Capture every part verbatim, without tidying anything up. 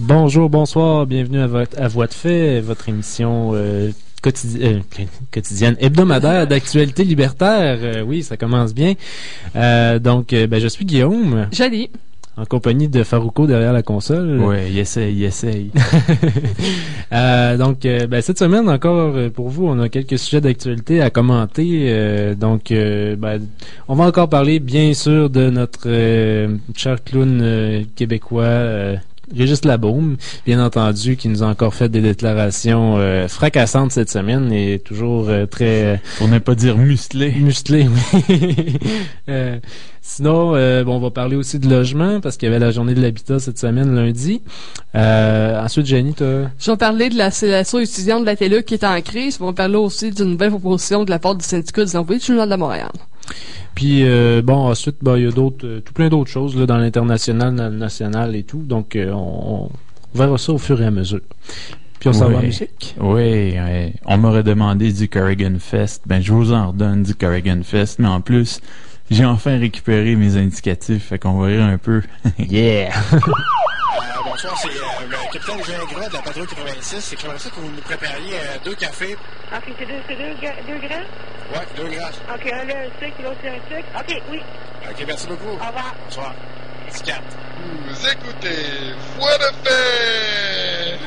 Bonjour, bonsoir, bienvenue à, votre, à Voix de fait, votre émission euh, quotidi- euh, quotidienne, hebdomadaire d'actualité libertaire. Euh, oui, ça commence bien. Euh, donc, euh, ben, je suis Guillaume. Joli. En compagnie de Farouko derrière la console. Oui, il essaye, il essaye. euh, donc, euh, ben, cette semaine, encore pour vous, on a quelques sujets d'actualité à commenter. Euh, donc, euh, ben, on va encore parler, bien sûr, de notre euh, cher clown euh, québécois, euh, Régis Labaume, bien entendu, qui nous a encore fait des déclarations euh, fracassantes cette semaine et toujours euh, très... Euh, Pour ne pas dire musclé. Musclé, oui. euh, sinon, euh, bon, on va parler aussi de logement, parce qu'il y avait la journée de l'habitat cette semaine, lundi. Euh, ensuite, Jenny, t'as... Je vais parler de la sélection étudiante de la T L E qui est en crise. On va parler aussi d'une nouvelle proposition de la part du syndicat des employés du Journal de Montréal. Puis, euh, bon, ensuite, ben, il y a d'autres, euh, tout plein d'autres choses là, dans l'international, dans le national et tout. Donc, euh, on, on verra ça au fur et à mesure. Puis, on s'en oui. va en musique. Oui, oui. On m'aurait demandé du Corrigan Fest. Ben, je vous en redonne du Corrigan Fest. Mais en plus, j'ai enfin récupéré mes indicatifs. Fait qu'on va rire un peu. Yeah! Euh, bonsoir, c'est euh, le capitaine Gingras de la patrouille quatre-vingt-six. C'est j'aimerais ça que vous nous prépariez euh, deux cafés. OK, c'est deux, c'est deux, gra- deux grands? Ouais, deux grasses. OK, un là, un sucre, l'autre c'est un sucre. OK, oui. OK, merci beaucoup. Au revoir. Bonsoir. C'est quatre. Vous écoutez Voix de fait.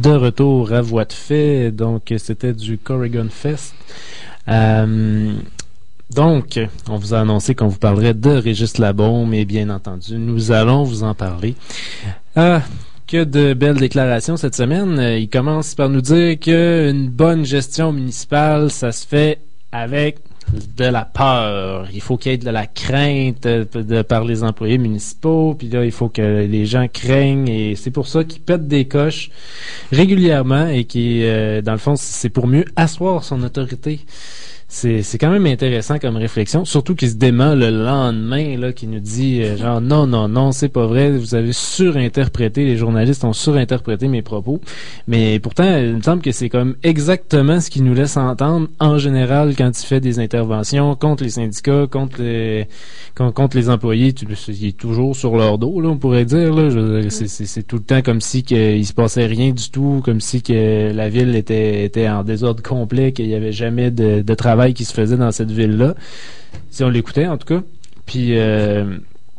de retour à voie de fait. Donc, c'était du Corrigan Fest. Euh, donc, on vous a annoncé qu'on vous parlerait de Régis Labaume, et bien entendu, nous allons vous en parler. Ah, que de belles déclarations cette semaine. Il commence par nous dire qu'une bonne gestion municipale, ça se fait avec de la peur. Il faut qu'il y ait de la crainte de, de par les employés municipaux, puis là, il faut que les gens craignent, et c'est pour ça qu'ils pètent des coches régulièrement, et qui, euh, dans le fond, c'est pour mieux asseoir son autorité. C'est, c'est quand même intéressant comme réflexion, surtout qu'il se dément le lendemain, là, qui nous dit, euh, genre, non, non, non, c'est pas vrai, vous avez surinterprété, les journalistes ont surinterprété mes propos. Mais pourtant, il me semble que c'est comme exactement ce qu'il nous laisse entendre, en général, quand il fait des interventions contre les syndicats, contre les, contre, contre les employés. Il est toujours sur leur dos, là, on pourrait dire, là. Je, c'est, c'est, c'est tout le temps comme si qu'il se passait rien du tout, comme si que la ville était, était en désordre complet, qu'il y avait jamais de, de travail qui se faisait dans cette ville-là, si on l'écoutait en tout cas. Puis euh,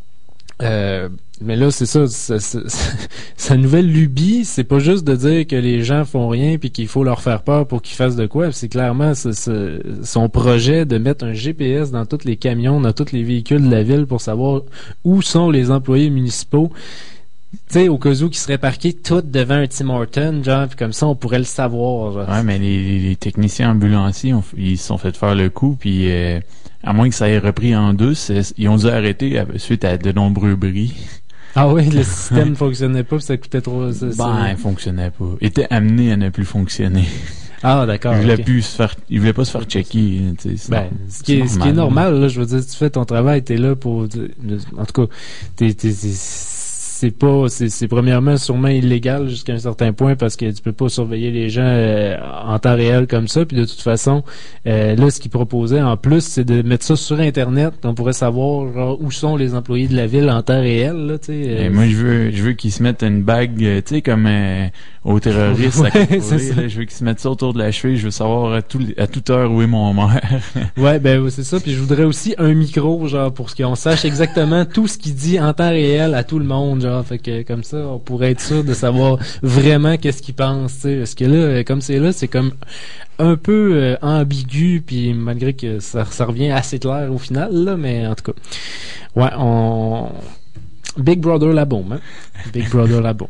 euh, mais là c'est ça, ça, ça, ça sa nouvelle lubie, c'est pas juste de dire que les gens font rien puis qu'il faut leur faire peur pour qu'ils fassent de quoi. C'est clairement c'est, c'est, son projet de mettre un G P S dans tous les camions, dans tous les véhicules de la ville pour savoir où sont les employés municipaux. Tu sais, au cas où qui serait parqué tout devant un Tim Horton, genre, pis comme ça, on pourrait le savoir. Genre. Ouais, mais les, les, les techniciens ambulanciers, ont, ils se sont fait faire le coup, puis euh, à moins que ça ait repris en douce, ils ont dû arrêter suite à de nombreux bris. Ah oui, le système ne fonctionnait pas, pis ça coûtait trop... Ça, ben, ça... il fonctionnait pas. Il était amené à ne plus fonctionner. Ah, d'accord. Il voulait okay. plus se faire, il voulait pas se faire checker, tu sais. Ben, ce qui est, ce qui est normal, là, je veux dire, si tu fais ton travail, t'es là pour, en tout cas, t'es, t'es, t'es c'est pas, c'est, c'est premièrement sûrement illégal jusqu'à un certain point parce que tu peux pas surveiller les gens euh, en temps réel comme ça. Puis de toute façon, euh, là, ce qu'ils proposaient en plus, c'est de mettre ça sur Internet. On pourrait savoir genre, où sont les employés de la ville en temps réel. Là, tu sais. Euh, moi, je veux, je veux qu'ils se mettent une bague, tu sais, comme euh, aux terroristes. Ouais, à c'est ça. Là, je veux qu'ils se mettent ça autour de la cheville. Je veux savoir à, tout, à toute heure où est mon maire. Ouais, ben c'est ça. Puis je voudrais aussi un micro, genre, pour qu'on sache exactement tout ce qu'il dit en temps réel à tout le monde, genre. Fait que comme ça, on pourrait être sûr de savoir vraiment qu'est-ce qu'il pense, tu sais. Parce que là, comme c'est là, c'est comme un peu euh, ambigu, puis malgré que ça, ça revient assez clair au final, là, mais en tout cas, ouais, on... Big Brother Labaume, hein? Big Brother Labaume.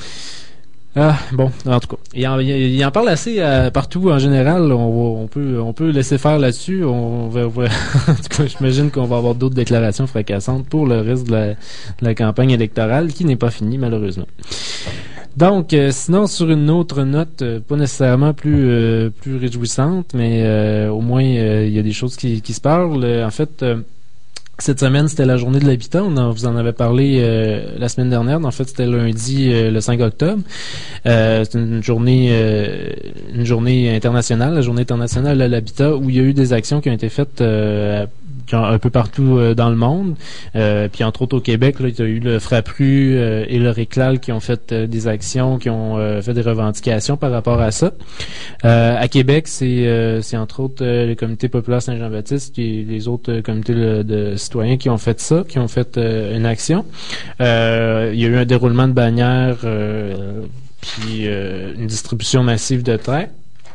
Ah, bon, en tout cas, il en, il en parle assez euh, partout en général. On, va, on peut on peut laisser faire là-dessus. On va, va en tout cas, j'imagine qu'on va avoir d'autres déclarations fracassantes pour le reste de la, de la campagne électorale qui n'est pas finie malheureusement. Donc, euh, sinon, sur une autre note, euh, pas nécessairement plus euh, plus réjouissante, mais euh, au moins euh, il y a des choses qui, qui se parlent. En fait. Euh, Cette semaine, c'était la journée de l'habitat. On en, vous en avait parlé euh, la semaine dernière. En fait, c'était lundi, euh, le cinq octobre. Euh, c'est une journée, euh, une journée internationale, la journée internationale de l'habitat, où il y a eu des actions qui ont été faites euh, un peu partout euh, dans le monde. Euh, puis entre autres au Québec, là, il y a eu le Frappru euh, et le Réclal qui ont fait euh, des actions, qui ont euh, fait des revendications par rapport à ça. Euh, à Québec, c'est euh, c'est entre autres euh, le Comité populaire Saint-Jean-Baptiste et les autres euh, comités de, de citoyens qui ont fait ça, qui ont fait euh, une action. Euh, il y a eu un déroulement de bannières, euh, puis euh, une distribution massive de tracts.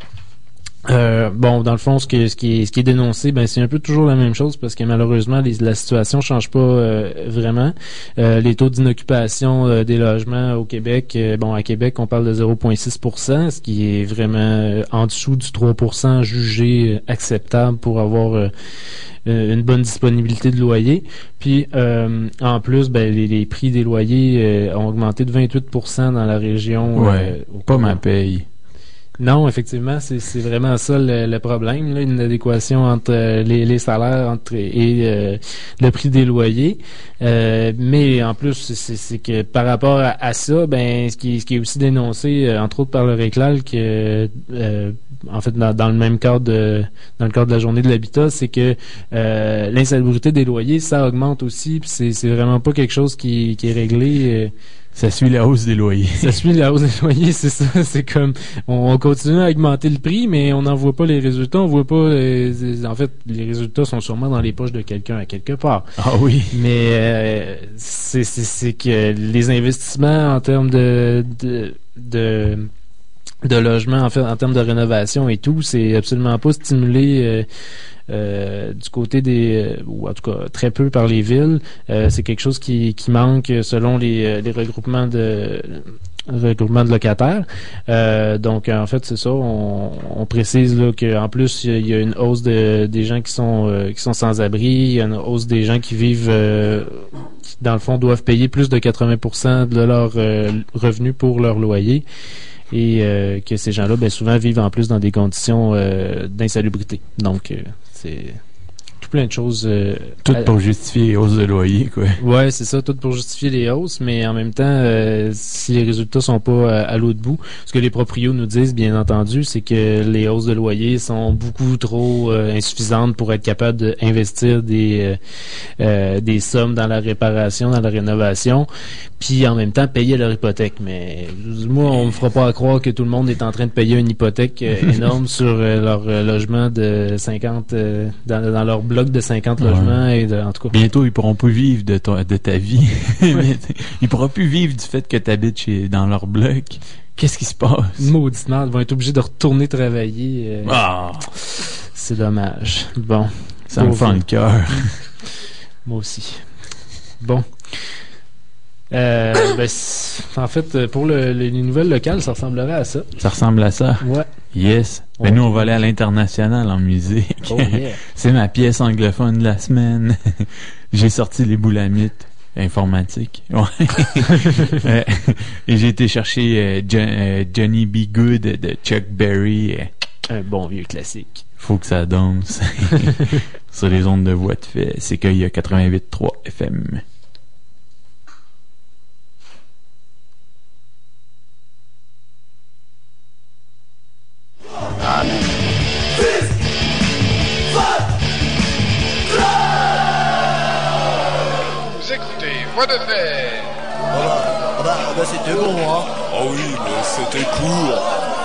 Euh, bon, dans le fond, ce qui, ce qui est, ce qui est dénoncé, ben c'est un peu toujours la même chose parce que malheureusement, les, la situation change pas euh, vraiment. Euh, les taux d'inoccupation euh, des logements au Québec, euh, bon, à Québec, on parle de zéro virgule six pour cent, ce qui est vraiment euh, en dessous du trois pour cent jugé euh, acceptable pour avoir euh, une bonne disponibilité de loyer. Puis, euh, en plus, ben les, les prix des loyers euh, ont augmenté de vingt-huit pour cent dans la région. Ouais, euh, pas ma paye. Non, effectivement, c'est, c'est vraiment ça le, le problème, là, une adéquation entre euh, les, les salaires entre et euh, le prix des loyers. Euh, mais en plus, c'est, c'est que par rapport à, à ça, ben ce qui, ce qui est aussi dénoncé, euh, entre autres par le Réclal, que euh, en fait dans, dans le même cadre de, dans le cadre de la journée de l'habitat, c'est que euh, l'insalubrité des loyers, ça augmente aussi, puis c'est, c'est vraiment pas quelque chose qui, qui est réglé. Euh, Ça suit la hausse des loyers. Ça suit la hausse des loyers, c'est ça. C'est comme, on continue à augmenter le prix, mais on n'en voit pas les résultats. On voit pas, les, en fait, les résultats sont sûrement dans les poches de quelqu'un à quelque part. Ah oui. Mais euh, c'est, c'est, c'est que les investissements en termes de, de, de de logements en fait en termes de rénovation et tout, c'est absolument pas stimulé euh, euh, du côté des, euh, ou en tout cas très peu par les villes. Euh, c'est quelque chose qui, qui manque selon les, les regroupements de regroupement de locataires. Euh, donc en fait c'est ça, on, on précise là qu'en plus il y, y a une hausse de des gens qui sont euh, qui sont sans abri, il y a une hausse des gens qui vivent euh, qui dans le fond doivent payer plus de quatre-vingts pour cent de leur euh, revenu pour leur loyer. Et euh, que ces gens-là, ben, souvent vivent en plus dans des conditions euh, d'insalubrité. Donc, euh, c'est tout plein de choses. Euh, Tout à, pour justifier les hausses de loyer, quoi. Ouais, c'est ça, tout pour justifier les hausses, mais en même temps, euh, si les résultats sont pas euh, à l'autre bout, ce que les proprios nous disent, bien entendu, c'est que les hausses de loyer sont beaucoup trop euh, insuffisantes pour être capable d'investir des euh, euh, des sommes dans la réparation, dans la rénovation, puis en même temps payer leur hypothèque. Mais moi, on me fera pas à croire que tout le monde est en train de payer une hypothèque euh, énorme sur euh, leur euh, logement de cinquante, euh, dans, dans leur bloc de cinquante Ouais. logements et de, en tout cas. Bientôt, ils pourront plus vivre de, ton, de ta vie. Mais ils pourront plus vivre du fait que tu habites chez, dans leur bloc. Qu'est-ce qui se passe? Mauditement, ils vont être obligés de retourner travailler. Euh, Ah, C'est dommage. Bon. ça me Pauvre. fend le cœur. Moi aussi. Bon. Euh, ben, en fait, pour le, les nouvelles locales, ça ressemblerait à ça. Ça ressemble à ça? Ouais. Yes. Ouais. Ben nous, on va aller à l'international en musique. Oh yeah. C'est ma pièce anglophone de la semaine. J'ai sorti les boulamites informatiques. Ouais. Euh, Et j'ai été chercher euh, Jo- euh, Johnny B. Good de Chuck Berry. Euh, Un bon vieux classique. Faut que ça danse. Sur les ondes de voix de fait. C'est qu'il y a quatre-vingt-huit trois F M. Vous écoutez Voix de fait. Ah bah, ah bah, ah bah c'était bon, hein. Oh oui, mais c'était court.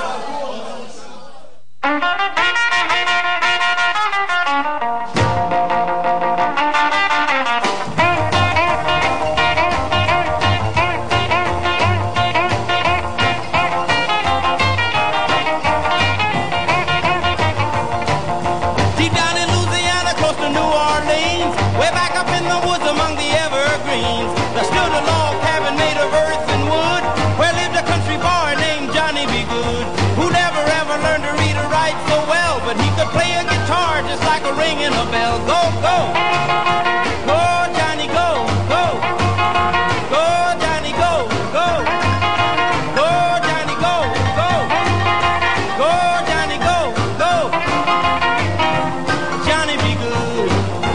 Deep down in Louisiana, close to New Orleans, way back up in the woods among the evergreens, there stood a log cabin made of earth and wood, where lived a country boy named Johnny B. Good, who never ever learned to read or write so well, but he could play a guitar just like a ringing a bell. Go, go! Go, Johnny, go, go! Go, Johnny, go, go! Go, Johnny, go, go! Go, Johnny, go, go! Johnny B. Good.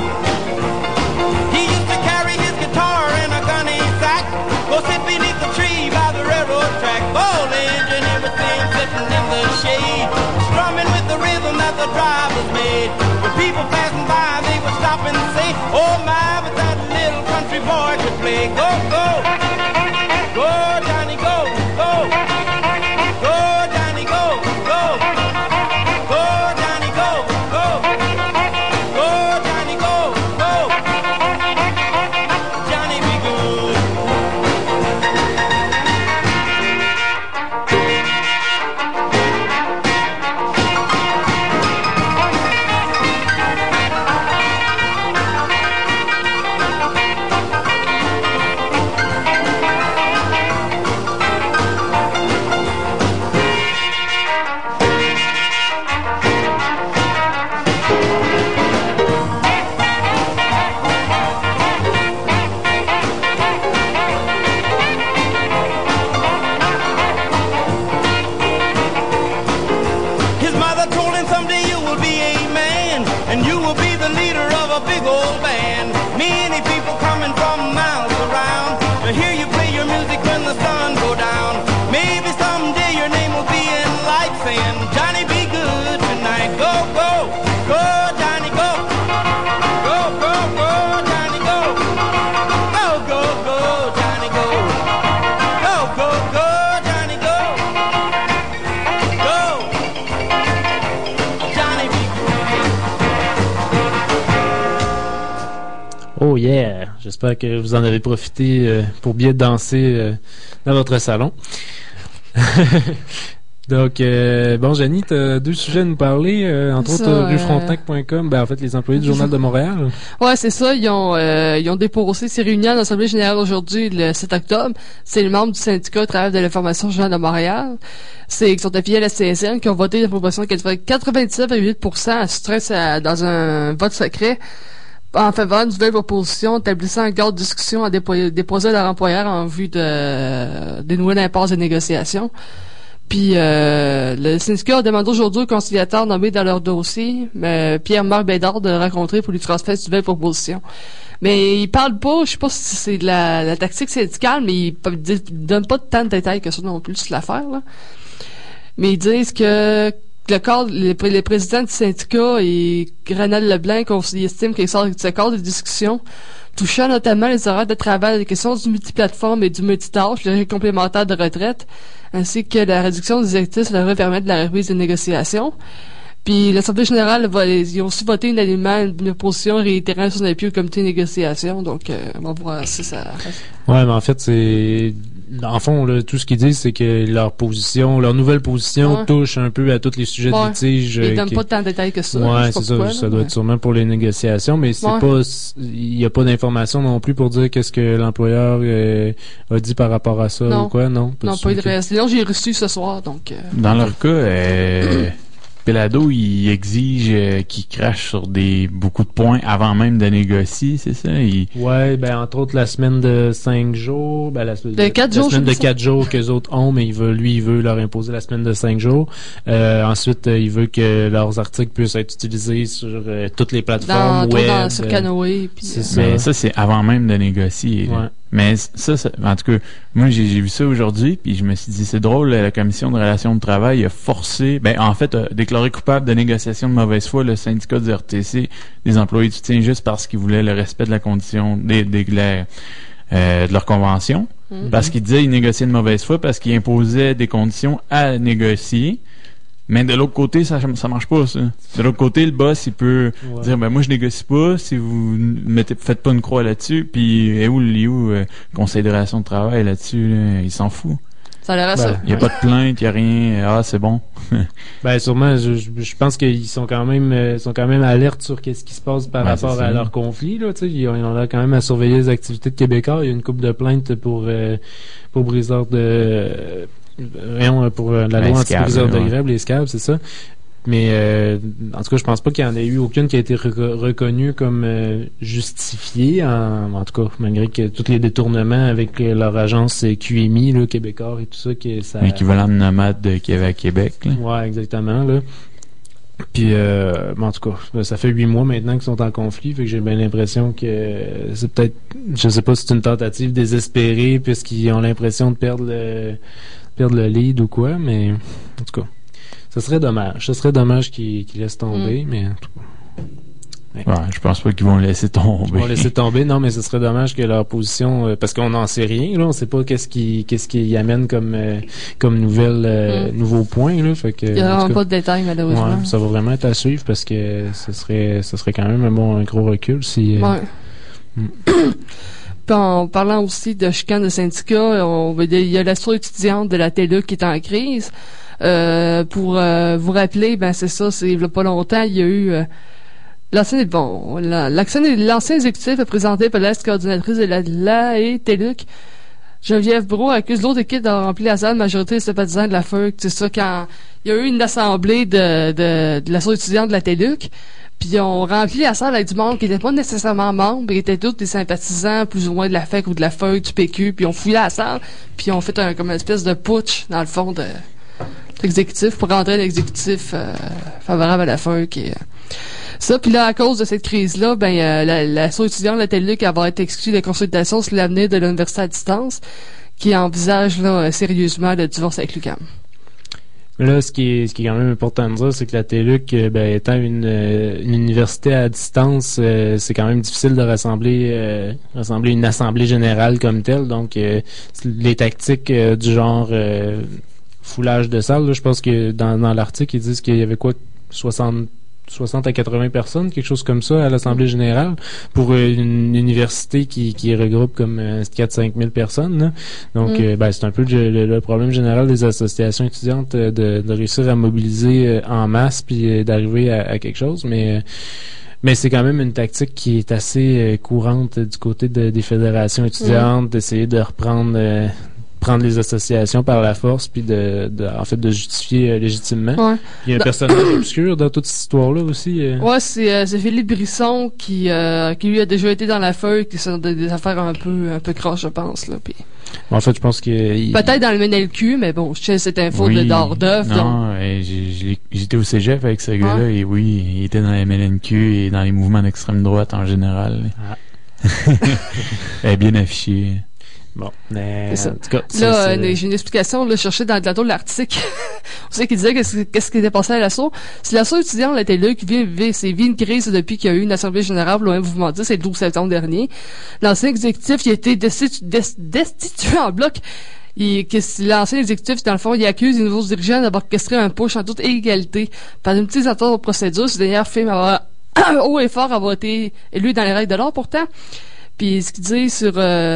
He used to carry his guitar in a gunny sack, go sit beneath the tree by the railroad track. Old engine, everything sitting in the shade, strumming with the rhythm that the drivers made. When people passing by, they would stop and say, oh my, but that little country boy could play. Go, go, go, Johnny, go, go, go, Johnny, go, go, go, Johnny, go, go. Go, Johnny, go, go. Johnny be good. His mother told him someday you will be a man, and you will be the leader of a big old band. Many people coming from miles around to hear you play your music when the sun go down. Maybe someday your name will be in lights saying, Johnny be good tonight. Go, go, go, Johnny, go. Go, go, go, Johnny, go. Go, go, go, Johnny, go. Go, go, go, Johnny, go. Go. Johnny be good. Oh yeah! J'espère que vous en avez profité euh, pour bien danser euh, dans votre salon. Donc, euh, bon, Jenny, tu as deux sujets à nous parler, euh, entre Ça, autres, euh, euh, rue Frontenac point com, ben, en fait, les employés du Journal de Montréal. Ouais, c'est ça. Ils ont, euh, ils ont déposé ces réunions à l'Assemblée générale aujourd'hui, le sept octobre. C'est les membres du syndicat au travers de l'information Journal de Montréal. C'est, qui sont affiliés à la C S N, qui ont voté la proposition qui fait quatre-vingt-dix-neuf virgule huit pour cent à stress à, dans un vote secret en faveur d'une nouvelle proposition établissant un cadre de discussion à dépo- déposer à leur employeur en vue de, dénouer l'impasse des négociations. Puis euh, le syndicat a demandé aujourd'hui au conciliateur nommé dans leur dossier, euh, Pierre-Marc Bédard, de le rencontrer pour lui transmettre une nouvelle proposition. Mais il parle pas, je sais pas si c'est de la, la tactique syndicale, mais il, il donne pas tant de détails que ça non plus sur l'affaire, là. Mais ils disent que le cadre, les, les présidents du syndicat et Grenelle Leblanc, qu'on estime qu'il sort de ce cadre de discussion, touchant notamment les horaires de travail, les questions du multiplateforme et du multitâche, le régime complémentaire de retraite, ainsi que la réduction des effectifs devrait permettre de la reprise des négociations. Puis l'Assemblée générale, va, ils ont aussi voté unanimement une position réitérant son appui au comité de négociation. Donc, euh, on va voir si ça reste. Ouais, mais en fait, c'est... En fond, là, tout ce qu'ils disent, c'est que leur position, leur nouvelle position ouais. touche un peu à tous les sujets ouais. de litige. Ils donnent qui... pas tant de détails que ça. Ouais, c'est ça. Pourquoi, ça là, doit mais... être sûrement pour les négociations, mais c'est ouais. pas... Il y a pas d'informations non plus pour dire qu'est-ce que l'employeur euh, a dit par rapport à ça non. ou quoi, non? Pas non, pas de reste. Sinon, j'ai reçu ce soir, donc... Euh... Dans leur cas, euh... Pelado, il exige euh, qu'il crache sur des beaucoup de points avant même de négocier, c'est ça? Il... Ouais, ben entre autres la semaine de cinq jours, ben la, de quatre la jours, semaine de ça. quatre jours qu'eux autres ont, mais il veut, lui, il veut leur imposer la semaine de cinq jours. Euh, ensuite, euh, il veut que leurs articles puissent être utilisés sur euh, toutes les plateformes dans, web. Dans, sur Canoë. Puis, c'est euh... ça. Mais ça, c'est avant même de négocier. Ouais. Mais ça, ça, en tout cas, moi, j'ai, j'ai vu ça aujourd'hui, puis je me suis dit, c'est drôle, la commission de relations de travail a forcé, ben, en fait, a déclaré coupable de négociation de mauvaise foi le syndicat du R T C des employés du soutien juste parce qu'ils voulaient le respect de la condition, des, des, la, euh, de leur convention. Mm-hmm. Parce qu'ils disaient qu'ils négociaient de mauvaise foi parce qu'ils imposaient des conditions à négocier. Mais de l'autre côté, ça ça marche pas, ça. De l'autre côté, le boss, il peut ouais. dire, ben moi, je négocie pas, si vous mettez, faites pas une croix là-dessus, puis est où le où, euh, conseil de relations de travail là-dessus, là, il s'en fout. Ça a l'air à ben, ça. Il y a pas de plainte, il y a rien, ah, c'est bon. Ben, sûrement, je, je pense qu'ils sont quand même, euh, sont quand même alertes sur qu'est-ce qui se passe par ben, rapport à leur conflit, là, tu sais. Ils ont, ils ont l'air quand même à surveiller les activités de Québécois. Il y a une couple de plaintes pour, euh, pour briseurs de, euh, Rien pour la loi ben, anti-briseur de ouais. grève, les scabs, c'est ça. Mais euh, en tout cas, je pense pas qu'il y en ait eu aucune qui a été reco- reconnue comme euh, justifiée, en, en tout cas, malgré que tous les détournements avec euh, leur agence euh, Q M I, là, Québécois et tout ça, qui ça. L'équivalent de nomade qu'il y avait à Québec. Là. Ouais, exactement, là. Puis, euh, bon, en tout cas, ça fait huit mois maintenant qu'ils sont en conflit, fait que j'ai bien l'impression que c'est peut-être, je sais pas si c'est une tentative désespérée, puisqu'ils ont l'impression de perdre le, perdre le lead ou quoi, mais en tout cas, ce serait dommage. Ce serait dommage qu'ils, qu'ils laissent tomber, mm. mais en tout cas. Ouais. Ouais, je pense pas qu'ils vont le laisser tomber. Ils vont laisser tomber, non, mais ce serait dommage que leur position, euh, parce qu'on n'en sait rien, là, on sait pas qu'est-ce qui, qu'est-ce qui y amène comme, euh, comme nouvelle, euh, mm. nouveau point, là, fait que. Il y a vraiment pas de détails, malheureusement. Ouais, ça va vraiment être à suivre parce que ce serait, ce serait quand même un bon, un gros recul si. Euh, ouais. Mm. Puis en parlant aussi de chicane de syndicats, on, il y a l'association étudiante de la T L U qui est en crise. Euh, pour euh, vous rappeler, ben c'est ça, c'est il y a pas longtemps, il y a eu euh, l'ancien bon, la, l'ancien, l'ancien exécutif a présenté par l'ex-coordinatrice de la, la et T L U C, Geneviève Brault, accuse l'autre équipe d'avoir rempli la salle majorité des sympathisants de la F E C. C'est ça, quand il y a eu une assemblée de, de, de l'association étudiante de la T L U C, puis ils ont rempli la salle avec du monde qui n'était pas nécessairement membre, qui étaient tous des sympathisants plus ou moins de la F E C ou de la F E C, du P Q, puis ils ont fouillé la salle, puis ils ont fait un, comme une espèce de putsch, dans le fond, de l'exécutif pour rentrer l'exécutif euh, favorable à la F E C. Et, euh, ça, puis là, à cause de cette crise-là, ben euh, la, la l'asso étudiante de la T L U C va être exclue des consultations sur l'avenir de l'université à distance, qui envisage là sérieusement le divorce avec l'U Q A M. Là, ce qui est, ce qui est quand même important de dire, c'est que la T L U C, ben, étant une, une université à distance, euh, c'est quand même difficile de rassembler, euh, rassembler une assemblée générale comme telle. Donc, euh, les tactiques euh, du genre euh, foulage de salle, là, je pense que dans, dans l'article, ils disent qu'il y avait quoi, soixante soixante à quatre-vingts personnes, quelque chose comme ça, à l'Assemblée générale, pour euh, une université qui, qui regroupe comme euh, quatre à cinq mille personnes. Là. Donc, mm. euh, ben, c'est un peu le, le, le problème général des associations étudiantes euh, de, de réussir à mobiliser euh, en masse puis euh, d'arriver à, à quelque chose, mais... Euh, Mais c'est quand même une tactique qui est assez euh, courante euh, du côté de, des fédérations étudiantes, mmh. d'essayer de reprendre euh, prendre les associations par la force, puis de, de en fait de justifier euh, légitimement. Ouais. Il y a un dans... personnage obscur dans toute cette histoire-là aussi. Euh. Ouais, c'est, euh, c'est Philippe Brisson qui euh, qui lui a déjà été dans la feuille, qui sont des, des affaires un peu un peu croches, je pense là. Puis... En fait, je pense que il... peut-être dans le M N L Q, mais bon, je sais cette info oui, de d'Or d'œuf. Non, donc... euh, j'ai, j'ai, j'étais au cégep avec ce gars-là ouais. et oui, il était dans le M N L Q et dans les mouvements d'extrême droite en général. Ah. Elle est bien affichée. Bon, mais c'est ça. En tout cas, c'est, là, c'est... Euh, j'ai une explication. Là, je cherchais dans le plateau de l'article. On sait qu'il disait qu'est-ce, qu'est-ce qui était passé à l'assaut. Si l'assaut étudiant là, était là, qui vit, vit, c'est vit une crise depuis qu'il y a eu une assemblée générale au mouvement dix, c'est le douze septembre dernier. L'ancien exécutif, il a été destitu, dest, destitué en bloc. Il, que l'ancien exécutif, dans le fond, il accuse les nouveaux dirigeants d'avoir orchestré un push en toute égalité. Par une petite attente aux procédures, ce dernier film avoir haut et fort avoir été élu dans les règles de l'art pourtant. Puis ce qu'il dit sur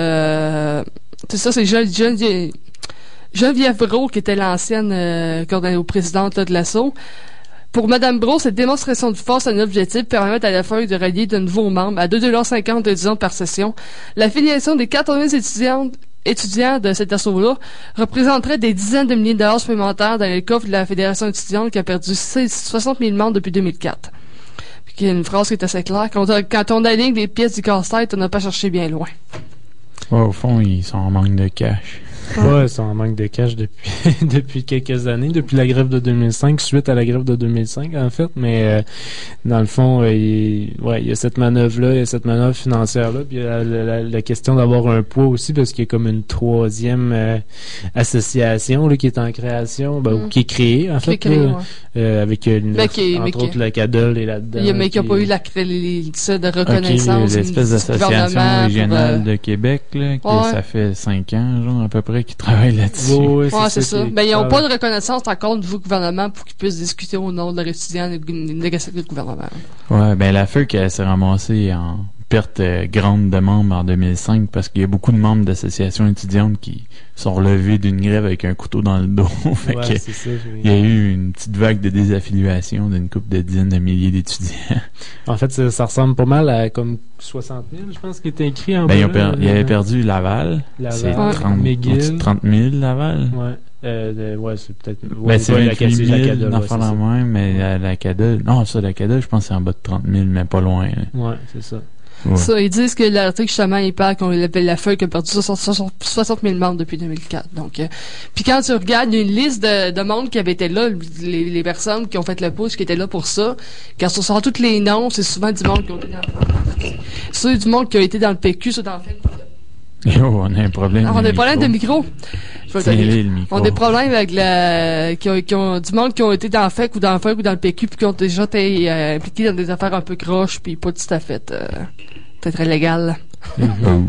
euh, c'est ça, c'est Geneviève Geneviève Brault qui était l'ancienne euh, coordonnatrice présidente là, de l'assaut. Pour Madame Brault, cette démonstration de force a un objectif permettre à la feuille de relier de nouveaux membres à deux dollars cinquante d'étudiants par session. La filiation des quatre-vingts étudiantes étudiants de cet assaut-là représenterait des dizaines de milliers de dollars supplémentaires dans les coffres de la Fédération étudiante qui a perdu soixante mille membres depuis deux mille quatre. Il y a une phrase qui est assez claire. Quand on, quand on aligne les pièces du casse-tête, on n'a pas cherché bien loin. Ouais, au fond, ils sont en manque de cash. Ouais, ils sont en manque de cash depuis depuis quelques années, depuis la grève de deux mille cinq, suite à la grève de deux mille cinq, en fait. Mais euh, dans le fond, euh, il, ouais, il y a cette manœuvre-là, il y a cette manœuvre financière-là, puis il y a la, la, la question d'avoir un poids aussi, parce qu'il y a comme une troisième euh, association là, qui est en création, ben, mm. ou qui est créée, en qui fait, créé, là, ouais. euh, avec une, ben, qui, entre autres qui, la C A D L et là-dedans. Il y a, mais qui n'a pas eu la ça de reconnaissance. Okay, l'espèce d'association régionale pour, euh... de Québec, là, qui ouais. ça fait cinq ans, genre, à peu près, qui travaillent là-dessus. Oh, ouais, c'est, ouais, c'est ça. ça. Ben, ils n'ont pas de reconnaissance encore du gouvernement pour qu'ils puissent discuter au nom de leurs étudiants et négocier avec le gouvernement. Ouais, ben, la F E U qui s'est ramassée en perte euh, grande de membres en deux mille cinq parce qu'il y a beaucoup de membres d'associations étudiantes qui sont relevés d'une grève avec un couteau dans le dos. fait ouais, que c'est ça, oui. Il y a eu une petite vague de désaffiliation d'une couple de dizaines de milliers d'étudiants. En fait, ça, ça ressemble pas mal à comme soixante mille, je pense, qui était écrit en ben, bas. Per- il avait perdu Laval. Laval. C'est trente, McGill. trente mille, Laval. Ouais. Euh, de, ouais, c'est peut-être... Ouais, ben, c'est ouais, vingt-huit mille, la C A D L, ouais, la même, mais la, la C A D L... Non, ça, la C A D L, je pense que c'est en bas de trente mille, mais pas loin. Là. Ouais, c'est ça. Ouais. Ça, ils disent que l'article, justement, il parle qu'on appelle la feuille qui a perdu soixante mille membres depuis deux mille quatre. Donc, euh, puis quand tu regardes, il y a une liste de, de monde qui avait été là, les, les personnes qui ont fait le push, qui étaient là pour ça. Quand on sort tous les noms, c'est souvent du monde qui ont été dans c'est du monde qui a été dans le P Q, ça dans le fait. Yo, on a un problème. Alors, on a des problèmes de micro. Tiens-les, le micro. On a des problèmes avec la, qui ont, qui ont, du monde qui ont été dans le F E C ou dans le F E C ou dans le P Q puis qui ont déjà été euh, impliqués dans des affaires un peu croches puis pas tout à fait, euh, peut-être très légales. Mm-hmm.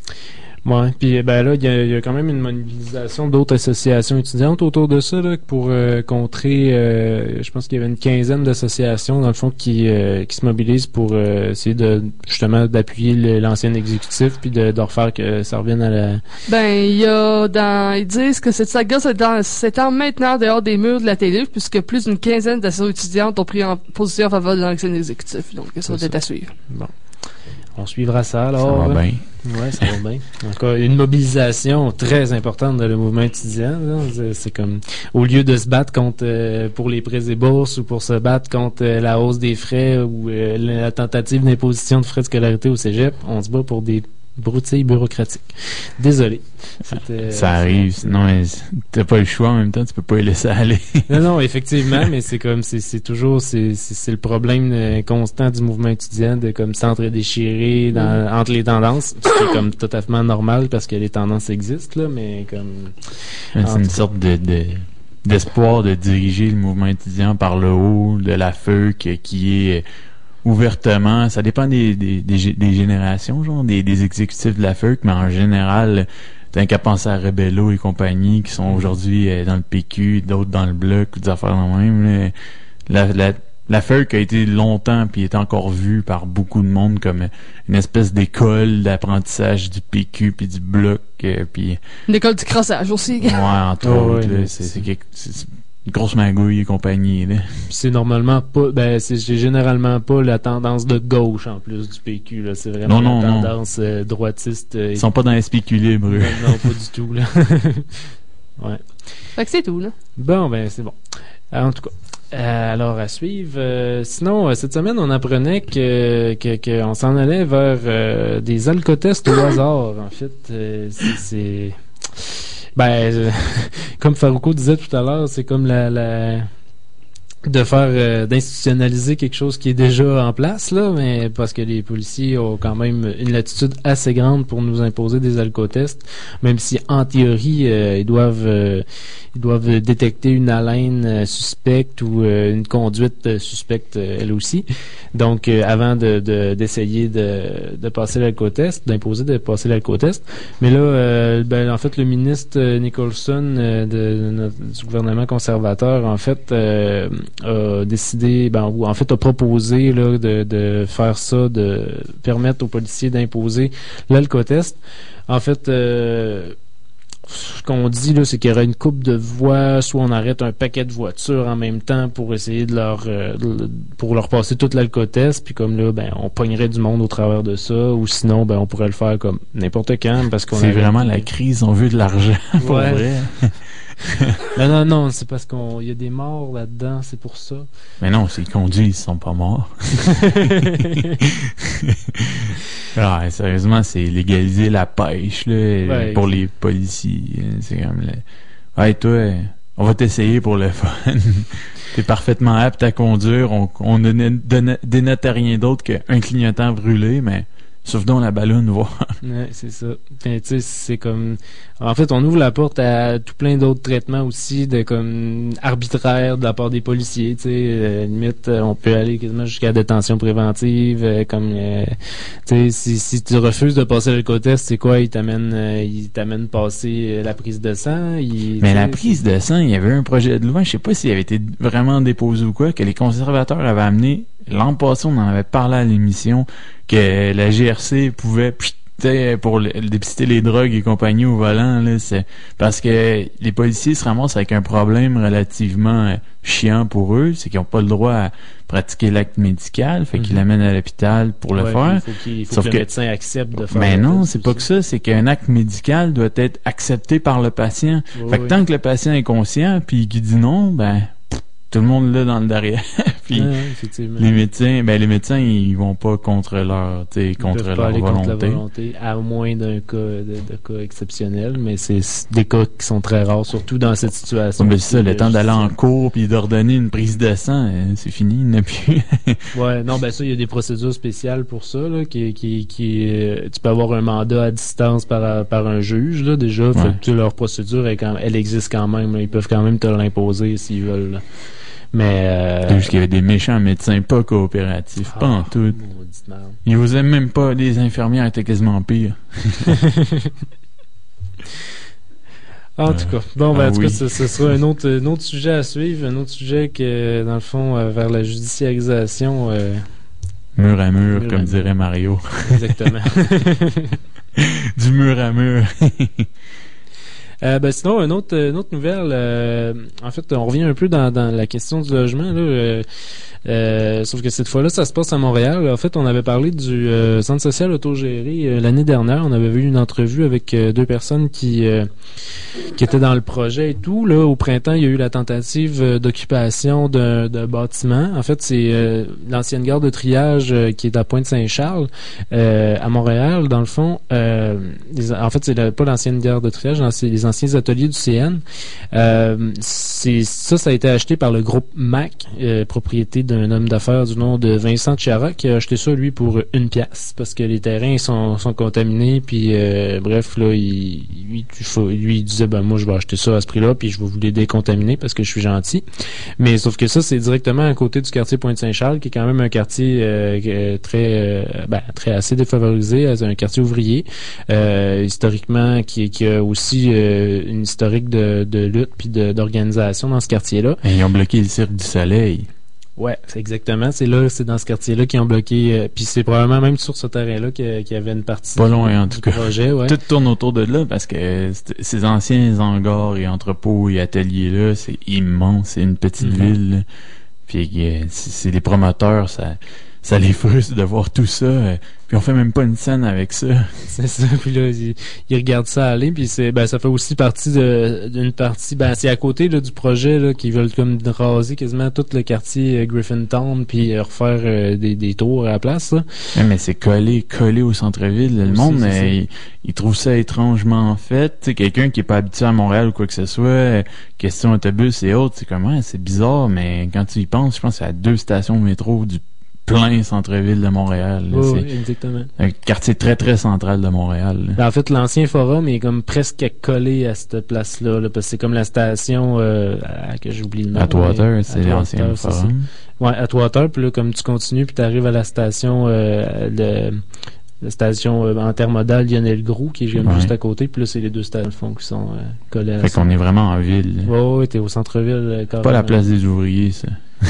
Ouais, puis ben là, il y a, y a quand même une mobilisation d'autres associations étudiantes autour de ça là, pour euh, contrer. Euh, je pense qu'il y avait une quinzaine d'associations dans le fond qui euh, qui se mobilisent pour euh, essayer de justement d'appuyer le, l'ancien exécutif puis de, de refaire que ça revienne à la. Ben il y a dans ils disent que cette saga s'étend maintenant dehors des murs de la télé puisque plus d'une quinzaine d'associations étudiantes ont pris en position en faveur de l'ancien exécutif. Donc ça va être à suivre. Bon. On suivra ça, alors. Ça va bien. Ouais, ça va bien. Encore une mobilisation très importante dans le mouvement étudiant. Là. C'est, c'est comme, au lieu de se battre contre, euh, pour les prêts et bourses ou pour se battre contre euh, la hausse des frais ou euh, la tentative d'imposition de frais de scolarité au cégep, on se bat pour des broutilles bureaucratiques. Désolé. C'était, ça arrive, c'est... sinon t'as pas le choix en même temps, tu peux pas les laisser aller. non, non, effectivement, mais c'est comme c'est, c'est toujours c'est, c'est, c'est le problème euh, constant du mouvement étudiant de comme s'entre-déchirer dans, entre les tendances, ce qui est comme totalement normal parce que les tendances existent là, mais comme mais c'est une sorte de, de d'espoir de diriger le mouvement étudiant par le haut de la F E U qui, qui est ouvertement, ça dépend des, des, des, des générations, genre, des, des exécutifs de la F E U, mais en général, t'as qu'à penser à Rebello et compagnie, qui sont aujourd'hui euh, dans le P Q, d'autres dans le Bloc, ou des affaires dans le même. La, la, l'affaire qui a été longtemps puis est encore vue par beaucoup de monde comme une espèce d'école d'apprentissage du P Q puis du bloc euh, puis Une école du crossage aussi. ouais, entre Oh, autres, ouais, là, c'est, c'est, quelque- c'est une grosse magouille et compagnie, là. C'est normalement pas, ben c'est c'est généralement pas la tendance de gauche en plus du P Q, là. C'est vraiment Non, non, la non. tendance euh, droitiste. euh, Ils sont pas dans l'esprit libre. non, non, pas du tout, là. Ouais. Fait que c'est tout, là. Bon, ben c'est bon. En tout cas. Euh, alors, à suivre. Euh, sinon, euh, cette semaine, on apprenait que, que, que on s'en allait vers euh, des alcotests au hasard, en fait. Euh, c'est, c'est... Ben, euh, comme Farouko disait tout à l'heure, c'est comme la... la... de faire euh, d'institutionnaliser quelque chose qui est déjà en place là, mais parce que les policiers ont quand même une latitude assez grande pour nous imposer des alcotests, même si en théorie euh, ils doivent euh, ils doivent détecter une haleine euh, suspecte ou euh, une conduite euh, suspecte euh, elle aussi. Donc euh, avant de, de d'essayer de de passer l'alcotest, d'imposer de passer l'alcotest, mais là euh, ben en fait le ministre euh, Nicholson euh, de, de notre, du gouvernement conservateur en fait euh, a décidé, ben, ou en fait a proposé là, de, de faire ça, de permettre aux policiers d'imposer l'alcotest. En fait, euh, ce qu'on dit là, c'est qu'il y aura une coupe de voies, soit on arrête un paquet de voitures en même temps pour essayer de leur euh, de- pour leur passer toute l'alcotest, puis comme là, ben on pognerait du monde au travers de ça, ou sinon, ben on pourrait le faire comme n'importe quand, parce qu'on C'est arrête- vraiment la crise, on veut de l'argent, pour Ouais. vrai. Non, non, non, c'est parce qu'on y a des morts là-dedans, c'est pour ça. Mais non, s'ils conduisent, ils sont pas morts. Ah, sérieusement, c'est légaliser la pêche, là, Ouais, pour exact. les policiers. C'est comme, le... ouais, toi, on va t'essayer pour le fun. T'es parfaitement apte à conduire. On, on ne ne- dénote à rien d'autre qu'un clignotant brûlé, mais sauf donc la ballonne, voir. Ouais, c'est ça. Puis, tu sais, c'est comme... En fait, on ouvre la porte à tout plein d'autres traitements aussi, de comme arbitraires de la part des policiers, tu sais. Euh, limite, euh, on peut aller quasiment jusqu'à la détention préventive, euh, comme... euh, tu sais, si, si tu refuses de passer l'alcotest, c'est quoi? Ils t'amènent, euh, ils t'amènent passer euh, la prise de sang. Ils, Mais tu la sais, prise de sang, il y avait un projet de loi, je sais pas s'il avait été vraiment déposé ou quoi, que les conservateurs avaient amené. L'an passé, on en avait parlé à l'émission, que la G R C pouvait, pfft, t'sais, pour le- dépister les drogues et compagnie au volant, là, c'est parce que les policiers se ramassent avec un problème relativement euh, chiant pour eux, c'est qu'ils n'ont pas le droit à pratiquer l'acte médical, fait qu'ils Mhm. l'amènent à l'hôpital pour le ouais, faire. Il faut, qu'il, il faut Sauf que, que- le médecin accepte de faire Mais le non, test c'est pas que aussi. ça, c'est qu'un acte médical doit être accepté par le patient. Ouais, Fait que ouais. tant que le patient est conscient puis qu'il dit non, ben pff, tout le monde là dans le derrière. Puis Ouais, ouais, effectivement. les médecins, ben les médecins ils vont pas contre leur, tu sais, Ils contre peuvent pas leur aller volonté. contre la volonté, à moins d'un cas de, de cas exceptionnels, mais c'est c- des cas qui sont très rares, surtout dans cette situation. Ouais, ben c'est ça, le Euh, temps d'aller en je- cours puis d'ordonner une prise de sang, euh, c'est fini, il n'y en a plus. Ouais, non, ben ça, il y a des procédures spéciales pour ça, là, qui, qui, qui, euh, tu peux avoir un mandat à distance par, par un juge, là, déjà. Fait Ouais. que, tu sais, leur procédure, elle, quand- elle existe quand même, là. Ils peuvent quand même te l'imposer s'ils veulent, là. Mais, euh, C'est juste qu'il y avait des méchants médecins pas coopératifs, pas en ah, tout. maudite merde. Ils osaient même pas, les infirmières étaient quasiment pires. En Euh, tout cas, bon, ben, ah en tout oui. cas, ce, ce sera un autre, un autre sujet à suivre, un autre sujet que, dans le fond, euh, vers la judiciarisation, euh, Mur à mur, Mur à comme mur. dirait Mario. exactement. Du mur à mur. Euh, ben sinon, une autre, une autre nouvelle. euh, en fait, on revient un peu dans, dans la question du logement. Là, euh, euh, sauf que cette fois-là, ça se passe à Montréal. En fait, on avait parlé du euh, centre social autogéré euh, l'année dernière. On avait vu une entrevue avec euh, deux personnes qui euh, qui étaient dans le projet et tout. Là, au printemps, il y a eu la tentative euh, d'occupation d'un, d'un bâtiment. En fait, c'est euh, l'ancienne gare de triage euh, qui est à Pointe-Saint-Charles, euh, à Montréal. Dans le fond, euh, les- en fait, c'est la- pas l'ancienne gare de triage, non, c'est les anciens ateliers du C N. Euh, c'est ça, ça a été acheté par le groupe M A C, euh, propriété d'un homme d'affaires du nom de Vincent Chiara, qui a acheté ça lui pour une pièce parce que les terrains sont, sont contaminés. Puis euh, bref, là, il, lui, il faut- lui, il disait ben moi je vais acheter ça à ce prix-là, puis je vais vous les décontaminer parce que je suis gentil. Mais sauf que ça, c'est directement à côté du quartier Pointe-Saint-Charles, qui est quand même un quartier euh, euh, très, euh, ben, très assez défavorisé, un quartier ouvrier, euh, historiquement, qui, qui a aussi euh, une historique de, de lutte puis de- d'organisation dans ce quartier-là. Et ils ont bloqué le Cirque du Soleil. Ouais, c'est exactement. C'est là, c'est dans ce quartier-là qu'ils ont bloqué. Euh, puis c'est probablement même sur ce terrain-là qu'il y avait une partie. Pas loin, en tout cas. Projet, ouais. Tout tourne autour de là parce que ces anciens hangars et entrepôts et ateliers-là, c'est immense. C'est une petite mm-hmm. ville. Là. Puis euh, c'est, c'est les promoteurs, ça, ça les frustre de voir tout ça. Euh, puis on fait même pas une scène avec ça. C'est ça. Puis là, ils, ils regardent ça aller. Puis c'est, ben, ça fait aussi partie de, d'une partie. Ben, c'est à côté là du projet là qu'ils veulent comme raser quasiment tout le quartier euh, Griffintown, puis euh, refaire euh, des, des tours à la place. Là. Ouais, mais c'est collé, collé au centre-ville. Le aussi, monde, euh, il, il trouve ça étrangement fait. Tu sais, quelqu'un qui est pas habitué à Montréal ou quoi que ce soit, euh, question autobus et autres, c'est comme ouais, c'est bizarre, mais quand tu y penses, je pense que c'est à deux stations de métro du plein centre-ville de Montréal. Là, oh, c'est oui, exactement. Un quartier très, très central de Montréal. Ben, en fait, l'ancien forum est comme presque collé à cette place-là, là, parce que c'est comme la station euh, à, que j'oublie le nom. Atwater, c'est l'ancien forum. Ouais, Atwater, puis là, comme tu continues, puis tu arrives à la station euh, de... la station euh, intermodale Lionel Groux qui est ouais. juste à côté, puis là c'est les deux stations qui sont euh, collées à fait ça. qu'on est vraiment en ville. Ouais, ouais, t'es au centre-ville. Euh, pas la place des ouvriers, ça.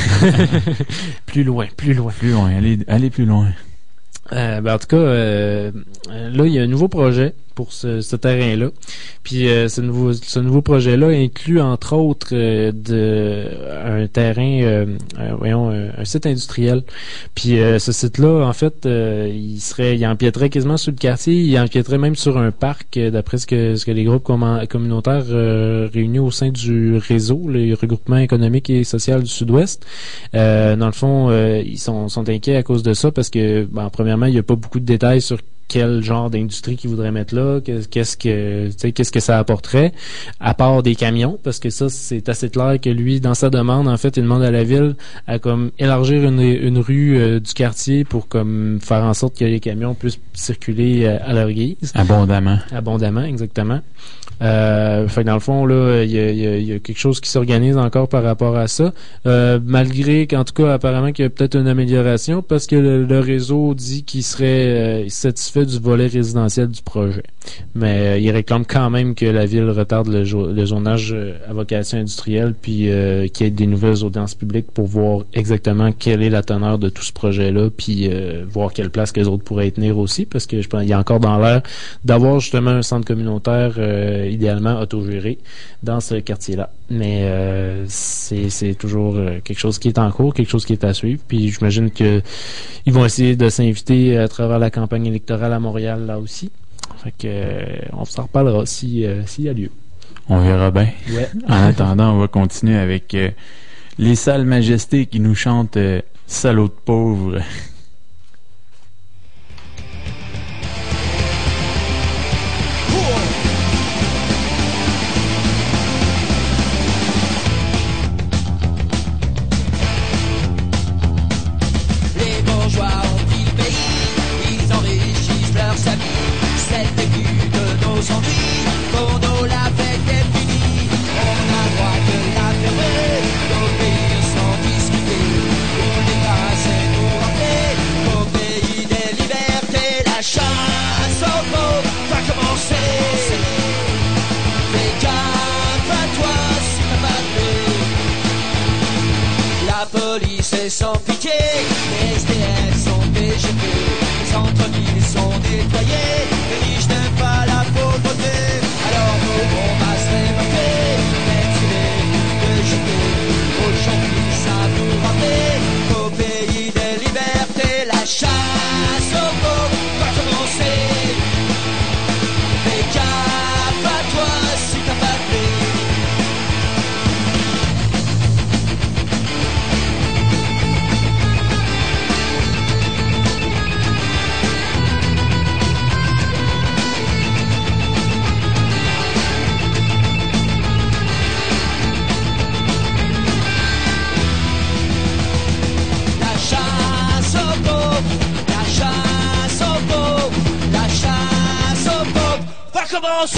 plus loin, plus loin. Plus loin, allez, allez plus loin. Euh, ben en tout cas, euh, là, il y a un nouveau projet pour ce, ce terrain-là. Puis euh, ce nouveau ce nouveau projet-là inclut entre autres euh, de un terrain, euh, euh, voyons, un, un site industriel. Puis euh, ce site-là, en fait, euh, il serait, il empiéterait quasiment sur le quartier, il empiéterait même sur un parc, euh, d'après ce que ce que les groupes com- communautaires euh, réunis au sein du réseau, le regroupement économique et social du Sud-Ouest. Euh, dans le fond, euh, ils sont sont inquiets à cause de ça parce que, ben, premièrement, il n'y a pas beaucoup de détails sur quel genre d'industrie qu'ils voudraient mettre là, qu'est-ce que, tu sais, qu'est-ce que ça apporterait, à part des camions, parce que ça, c'est assez clair que lui, dans sa demande, en fait, il demande à la ville à comme élargir une, une rue euh, du quartier pour comme faire en sorte que les camions puissent circuler euh, à leur guise. Abondamment. Abondamment, exactement. Euh, fait que dans le fond, là, il y a, y, a, y a quelque chose qui s'organise encore par rapport à ça, euh, malgré qu'en tout cas, apparemment qu'il y a peut-être une amélioration, parce que le, le réseau dit qu'il serait euh, satisfait du volet résidentiel du projet. Mais euh, il réclame quand même que la ville retarde le, jo- le zonage euh, à vocation industrielle, puis euh, qu'il y ait des nouvelles audiences publiques pour voir exactement quelle est la teneur de tout ce projet-là, puis euh, voir quelle place que les autres pourraient y tenir aussi, parce que je pense qu'il y a encore dans l'air d'avoir justement un centre communautaire euh, idéalement autogéré dans ce quartier-là. Mais euh, c'est, c'est toujours euh, quelque chose qui est en cours, quelque chose qui est à suivre. Puis j'imagine que ils vont essayer de s'inviter à travers la campagne électorale à Montréal là aussi. Fait que euh, on s'en reparlera si euh, s'il y a lieu. On verra bien. Ouais. En attendant, on va continuer avec euh, les Salles Majestés qui nous chantent euh, Salaud de pauvre. Sans pitié, les S D F sont D G P, les centres-villes sont nettoyés, les riches n'aiment pas la pauvreté, alors nos bombes se révolter, même si les de jeter, aujourd'hui ça vous rappeler qu'au pays des libertés, la chasse aux pauvres va commencer. Fais gaffe à toi si t'as pas de blé. Commencer.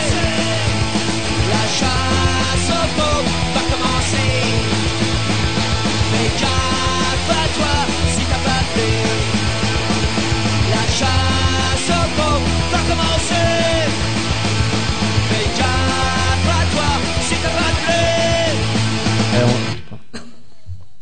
La chasse aux pauvres va commencer. Fais gaffe à toi si t'as pas de blé. La chasse aux pauvres va commencer. Fais gaffe à toi si t'as pas de blé. Euh,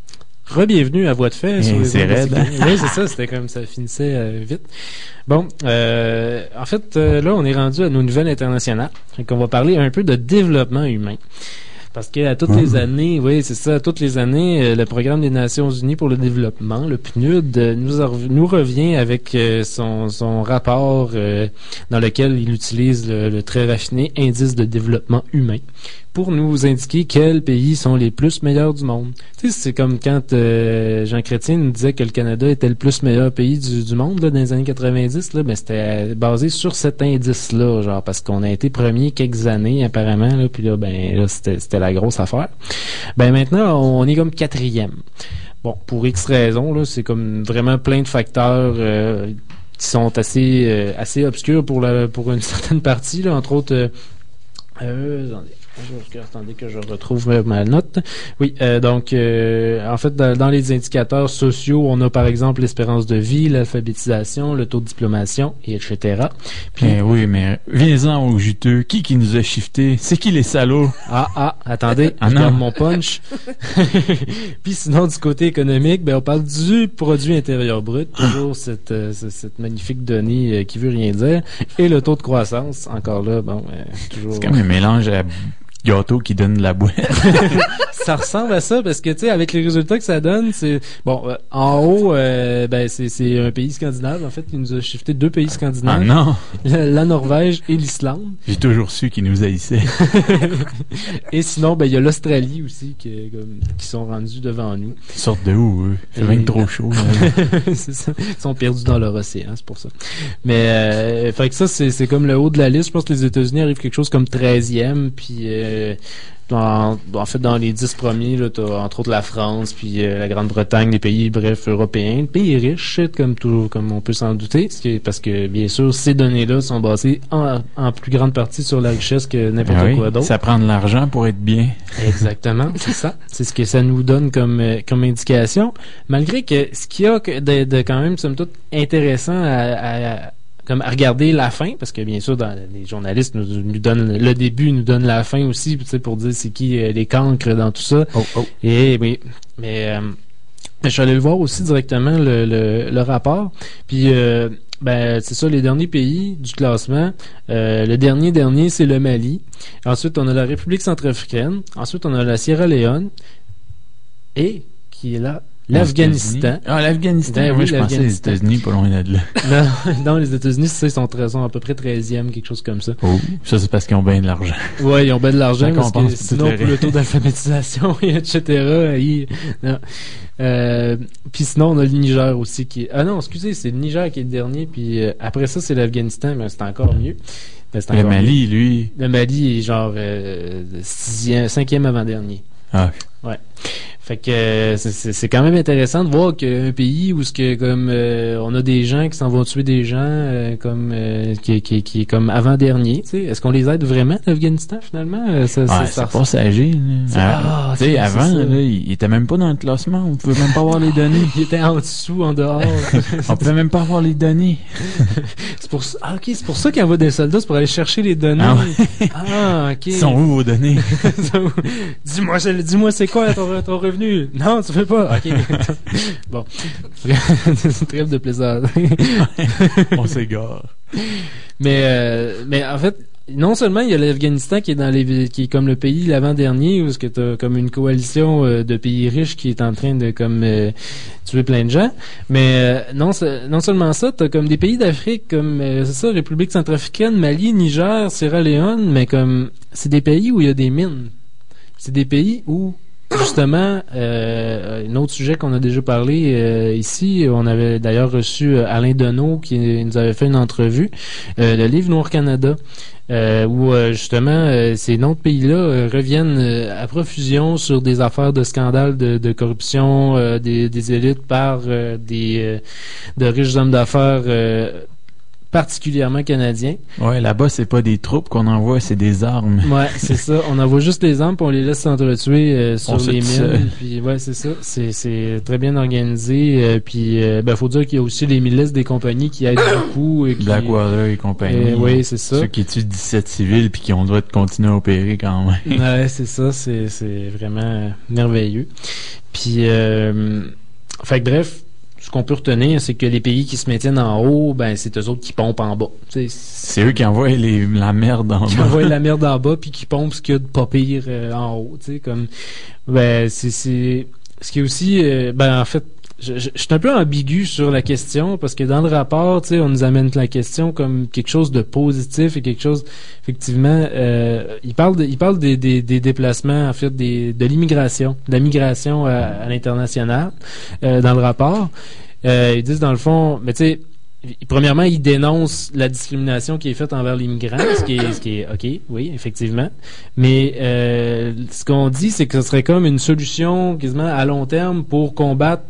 Re-bienvenue à Voix de fait. Et sur les c'est ondes de raide. C Q. Oui, c'est ça, c'était comme ça finissait euh, vite. Bon, euh, en fait, euh, là, on est rendu à nos nouvelles internationales. Fait qu'on va parler un peu de développement humain. Parce que à toutes Mmh. les années, oui, c'est ça, à toutes les années, euh, le Programme des Nations Unies pour le développement, le P N U D, euh, nous, a- nous revient avec euh, son, son rapport euh, dans lequel il utilise le, le très raffiné indice de développement humain pour nous indiquer quels pays sont les plus meilleurs du monde. Tu sais, c'est comme quand euh, Jean Chrétien nous disait que le Canada était le plus meilleur pays du, du monde là, dans les années quatre-vingt-dix, là, ben c'était basé sur cet indice-là, genre parce qu'on a été premier quelques années apparemment, là, puis là, ben là, c'était, c'était la grosse affaire. Ben maintenant, on est comme quatrième. Bon, pour X raisons, là, c'est comme vraiment plein de facteurs euh, qui sont assez euh, assez obscurs pour la pour une certaine partie, là, entre autres. Euh, euh, attendez. Je- Attendez que je retrouve euh, ma note. Oui, euh, donc euh, en fait, dans, dans les indicateurs sociaux, on a par exemple l'espérance de vie, l'alphabétisation, le taux de diplomation, et et cetera. Puis, Eh oui, mais viens-en au juteux. Qui qui nous a shifté? C'est qui les salauds? ah, ah, attendez, Ah je non. garde mon punch. Puis sinon, du côté économique, ben on parle du produit intérieur brut, toujours cette, euh, cette, cette magnifique donnée euh, qui veut rien dire, et le taux de croissance, encore là, bon, euh, toujours... C'est comme un mélange à gâteau qui donne de la boîte. Ça ressemble à ça parce que tu sais avec les résultats que ça donne, c'est bon euh, en haut euh, ben c'est c'est un pays scandinave en fait qui nous a shifté deux pays Ah scandinaves, non! la, la Norvège et l'Islande. J'ai toujours su qu'ils nous haïssaient. Et sinon ben il y a l'Australie aussi qui est comme, qui sont rendus devant nous. Ils sortent de où, eux? Il fait Et- bien trop chaud. là. C'est ça. Ils sont perdus dans leur océan, c'est pour ça. Mais euh, fait que ça c'est c'est comme le haut de la liste. Je pense que les États-Unis arrivent quelque chose comme treizième, puis euh, dans, en fait dans les dix premiers là, t'as entre autres la France, puis euh, la Grande-Bretagne, les pays bref européens, pays riches comme toujours comme on peut s'en douter, ce qui est- parce que bien sûr ces données-là sont basées en, en plus grande partie sur la richesse que n'importe Ah oui, quoi d'autre. ça prend de l'argent pour être bien. Exactement, c'est ça. C'est ce que ça nous donne comme euh, comme indication. Malgré que ce qu'il y a que de, de quand même somme toute intéressant à, à- comme à regarder la fin, parce que bien sûr dans, les journalistes nous, nous donnent le début, nous donnent la fin aussi, tu sais, pour dire c'est qui euh, les cancres dans tout ça. Oh, oh. Et oui, mais euh, je suis allé le voir aussi directement le, le, le rapport. Puis euh, ben c'est ça les derniers pays du classement. Euh, le dernier dernier c'est le Mali. Ensuite on a la République centrafricaine. Ensuite on a la Sierra Leone et qui est là l'Afghanistan. Ah, l'Afghanistan. Ben Moi, oui, je pensais les l'Afghanistan. États-Unis, pas loin de là. Non, dans les États-Unis, c'est ça, ils sont, très- sont à peu près treizième, quelque chose comme ça. Oh. Ça, c'est parce qu'ils ont bien de l'argent. Ouais, ils ont bien de l'argent Ça parce que compense pour sinon, toutes les pour le taux d'alphabétisation, et cetera, ils- non. Euh, puis sinon, on a le Niger aussi qui est... Ah non, excusez, c'est le Niger qui est le dernier, puis euh, après ça, c'est l'Afghanistan, mais c'est encore mieux. Mais c'est Le encore Mali, lui. mieux. Le Mali est genre euh, sixième, cinquième avant-dernier. Ah, Fait que euh, c'est- c'est c'est quand même intéressant de voir qu'un pays où ce que comme euh, on a des gens qui s'en vont tuer des gens euh, comme euh, qui, qui, qui est comme avant-dernier, tu sais, est-ce qu'on les aide vraiment l'Afghanistan finalement? Euh, ça, ah ça- c'est ça- passager. C'est- Là. ah, tu sais, c'est avant, ça. là, il il était même pas dans le classement. On pouvait même pas avoir les données. Il était en dessous, en dehors. On pouvait même pas avoir les données. C'est pour ça. Ah, ok, c'est pour ça qu'il envoie des soldats, c'est pour aller chercher les données. Ah ouais. Ah, ok. Ils sont où vos données? dis-moi, c'est- dis-moi, c'est quoi ton, ton revenu? Non, tu veux pas. Ok. Bon. C'est une trêve de plaisir. On s'égare. Mais, euh, mais en fait, non seulement il y a l'Afghanistan qui est dans les, qui est comme le pays l'avant-dernier où est-ce que t'as comme une coalition euh, de pays riches qui est en train de comme euh, tuer plein de gens, mais euh, non, c'est- non seulement ça, t'as comme des pays d'Afrique comme euh, c'est ça, République centrafricaine, Mali, Niger, Sierra Leone, mais comme c'est des pays où il y a des mines. C'est des pays où justement, euh, un autre sujet qu'on a déjà parlé euh, ici, on avait d'ailleurs reçu euh, Alain Deneau qui nous avait fait une entrevue, euh, le livre Noir Canada, euh, où euh, justement euh, ces autres pays-là euh, reviennent euh, à profusion sur des affaires de scandales de, de corruption euh, des, des élites par euh, des euh, de riches hommes d'affaires euh, particulièrement canadien. Ouais, là-bas, c'est pas des troupes qu'on envoie, c'est des armes. Ouais, c'est ça. On envoie juste les armes, puis on les laisse s'entretuer euh, sur On les se mines. Puis ouais, c'est ça. C'est, c'est très bien organisé. Euh, puis euh, ben, faut dire qu'il y a aussi les milices des compagnies qui aident beaucoup. Et qui, Blackwater et compagnie. Euh, oui, c'est ça. Ceux qui tuent dix-sept civils puis qui ont le droit de continuer à opérer quand même. Ouais, c'est ça. C'est, c'est vraiment merveilleux. Puis, euh, fait que bref, ce qu'on peut retenir, c'est que les pays qui se maintiennent en haut, ben c'est eux autres qui pompent en bas. T'sais, c'est eux qui envoient les, la merde en qui bas. Qui envoient la merde en bas puis qui pompent ce qu'il y a de pas pire euh, en haut. T'sais, comme, ben c'est, c'est ce qui est aussi, euh, ben en fait, je, je, je suis un peu ambigu sur la question parce que dans le rapport, tu sais, on nous amène la question comme quelque chose de positif et quelque chose, effectivement, euh, il parle, de, il parle des, des, des déplacements, en fait, des, de l'immigration, de la migration à, à l'international euh, dans le rapport. Euh, ils disent dans le fond, mais tu sais, premièrement, ils dénoncent la discrimination qui est faite envers les migrants, ce qui est, ce qui est ok, oui, effectivement. Mais euh, ce qu'on dit, c'est que ce serait comme une solution quasiment à long terme pour combattre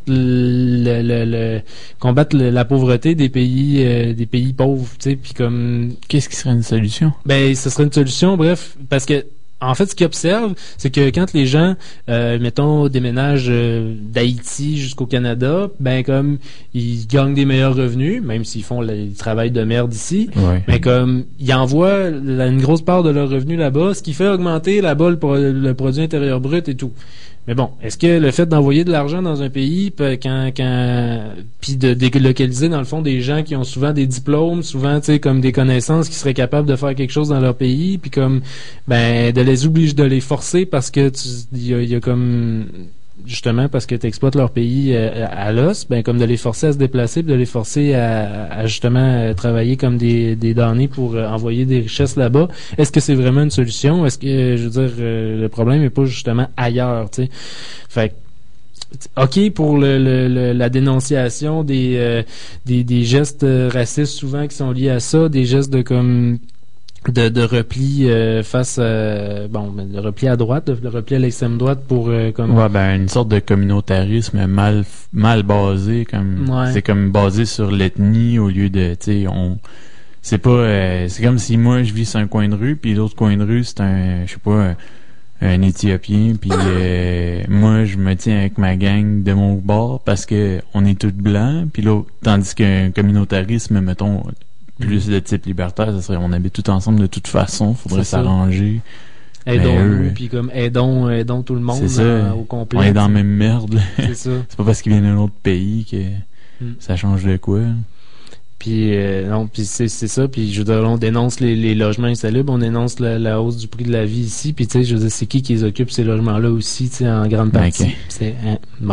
le, le, le combattre le, la pauvreté des pays, euh, des pays pauvres, tu sais. Puis comme, qu'est-ce qui serait une solution? Ben, ce serait une solution, bref, parce que en fait, ce qu'ils observent, c'est que quand les gens, euh, mettons, déménagent euh, d'Haïti jusqu'au Canada, ben comme ils gagnent des meilleurs revenus, même s'ils font le travail de merde ici, ouais. mais comme ils envoient la, une grosse part de leurs revenus là-bas, ce qui fait augmenter là-bas le, le produit intérieur brut et tout. Mais bon, est-ce que le fait d'envoyer de l'argent dans un pays, quand, quand, puis de délocaliser dans le fond des gens qui ont souvent des diplômes, souvent tu sais comme des connaissances, qui seraient capables de faire quelque chose dans leur pays, puis comme ben de les obliger, de les forcer parce que il y a, y a comme justement parce que tu exploites leur pays à, à l'os, ben comme de les forcer à se déplacer, puis de les forcer à, à justement à travailler comme des, des damnés pour euh, envoyer des richesses là-bas. Est-ce que c'est vraiment une solution? Est-ce que, je veux dire, euh, le problème n'est pas justement ailleurs, tu sais? Fait OK pour le, le, le, la dénonciation des, euh, des, des gestes racistes souvent qui sont liés à ça, des gestes de comme de, de repli euh, face à, bon, de repli à droite, de, de repli à l'extrême droite pour euh, comme ouais, ben une sorte de communautarisme mal mal basé, comme ouais. C'est comme basé sur l'ethnie au lieu de, tu sais, on c'est pas euh, c'est comme si moi je vis sur un coin de rue puis l'autre coin de rue c'est un je sais pas un Éthiopien puis euh, moi je me tiens avec ma gang de mon bord parce que on est tous blancs puis l'autre, tandis qu'un communautarisme mettons plus de type libertaire, ça serait on habite tout ensemble de toute façon, faudrait c'est s'arranger. Aidons-nous, puis comme aidons, aidons tout le monde c'est ça. Dans, au complet. On est dans la même merde. C'est ça. C'est pas parce qu'ils viennent d'un autre pays que mm. ça change de quoi. Puis euh, non, puis c'est c'est ça. Puis je veux dire, on dénonce les, les logements insalubres, on dénonce la, la hausse du prix de la vie ici. Puis tu sais, je veux dire, c'est qui qui les occupe ces logements-là aussi, tu sais, en grande partie. Okay. C'est hein, bon.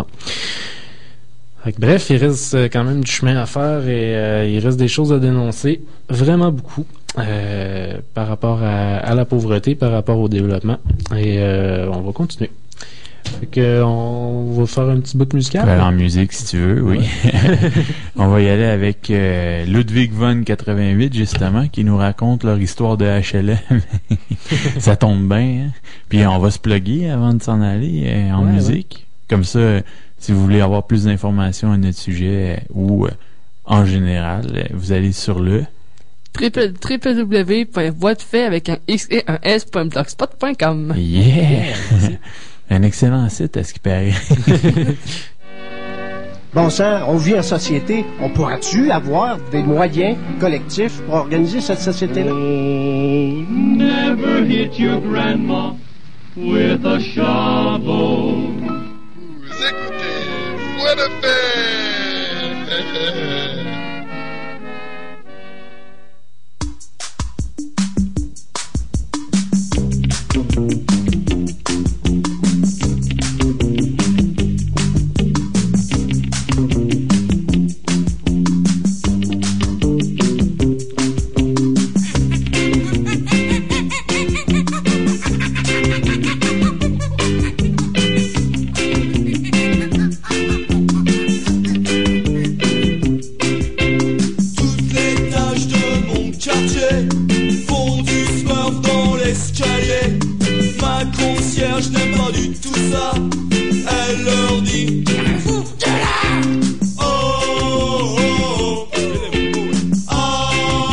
Fait que, bref, il reste quand même du chemin à faire et euh, il reste des choses à dénoncer, vraiment beaucoup, euh, par rapport à, à la pauvreté, par rapport au développement. Et euh, on va continuer. Fait que on va faire un petit bout musical. On va aller en musique si tu veux, oui. Ouais. On va y aller avec euh, Ludwig von quatre-vingt-huit justement, qui nous raconte leur histoire de H L M. Ça tombe bien, hein? Puis on va se plugger avant de s'en aller euh, en ouais, musique. Ouais. Comme ça, si vous voulez avoir plus d'informations à notre sujet euh, ou euh, en général, euh, vous allez sur le w w w point voix de fait avec un x et un s point blogspot point com. Yeah! Un excellent site à ce qui paraît. Bon sang, on vit en société. On pourra-tu avoir des moyens collectifs pour organiser cette société-là? Oh, never hit your grandma with a shovel. Vous écoutez Voix de fait. Je n'aime pas du tout ça. Elle leur dit fous de là. Oh, oh, oh, oh,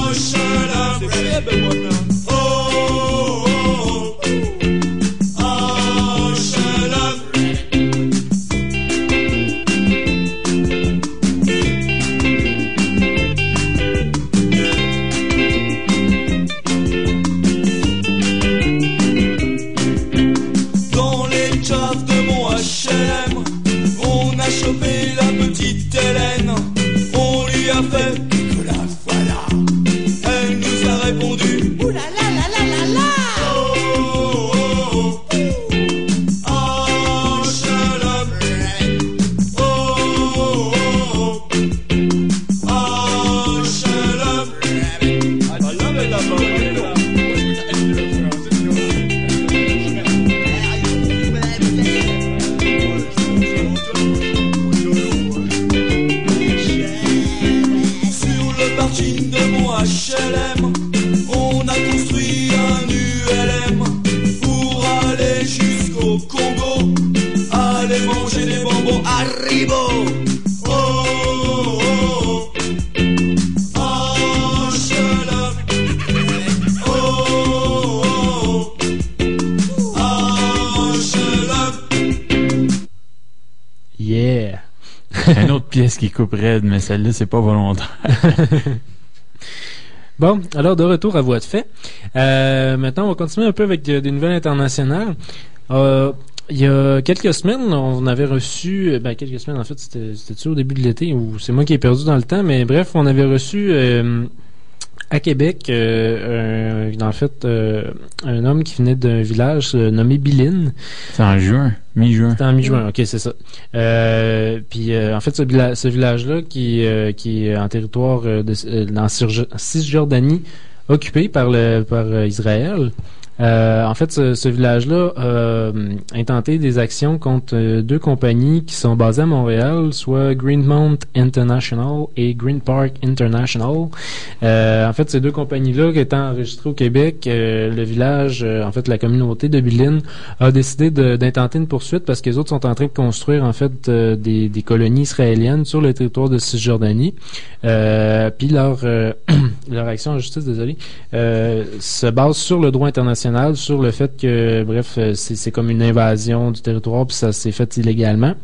autre pièce qui coupe raide, mais celle-là, c'est pas volontaire. Bon, alors de retour à voie de fait. Euh, maintenant, on va continuer un peu avec de, des nouvelles internationales. Euh, il y a quelques semaines, on avait reçu... Ben, quelques semaines, en fait, c'était, c'était au début de l'été, ou c'est moi qui ai perdu dans le temps, mais bref, on avait reçu... Euh, à Québec, euh, un, en fait, euh, un homme qui venait d'un village euh, nommé Biline. C'est en juin, mi-juin. C'était en mi-juin, ok, c'est ça. Euh, puis, euh, en fait, ce, villa- ce village-là, qui, euh, qui est en territoire euh, de, euh, en Cisjordanie, occupé par, le, par euh, Israël. Euh, en fait, ce, ce village-là euh, a intenté des actions contre euh, deux compagnies qui sont basées à Montréal, soit Greenmount International et Green Park International. Euh, en fait, ces deux compagnies-là, étant enregistrées au Québec, euh, le village, euh, en fait, la communauté de Biline a décidé de, d'intenter une poursuite parce que les autres sont en train de construire, en fait, euh, des, des colonies israéliennes sur le territoire de Cisjordanie. Euh, puis leur euh, leur action en justice, désolé, euh, se base sur le droit international, sur le fait que, bref, c'est, c'est comme une invasion du territoire, puis ça s'est fait illégalement.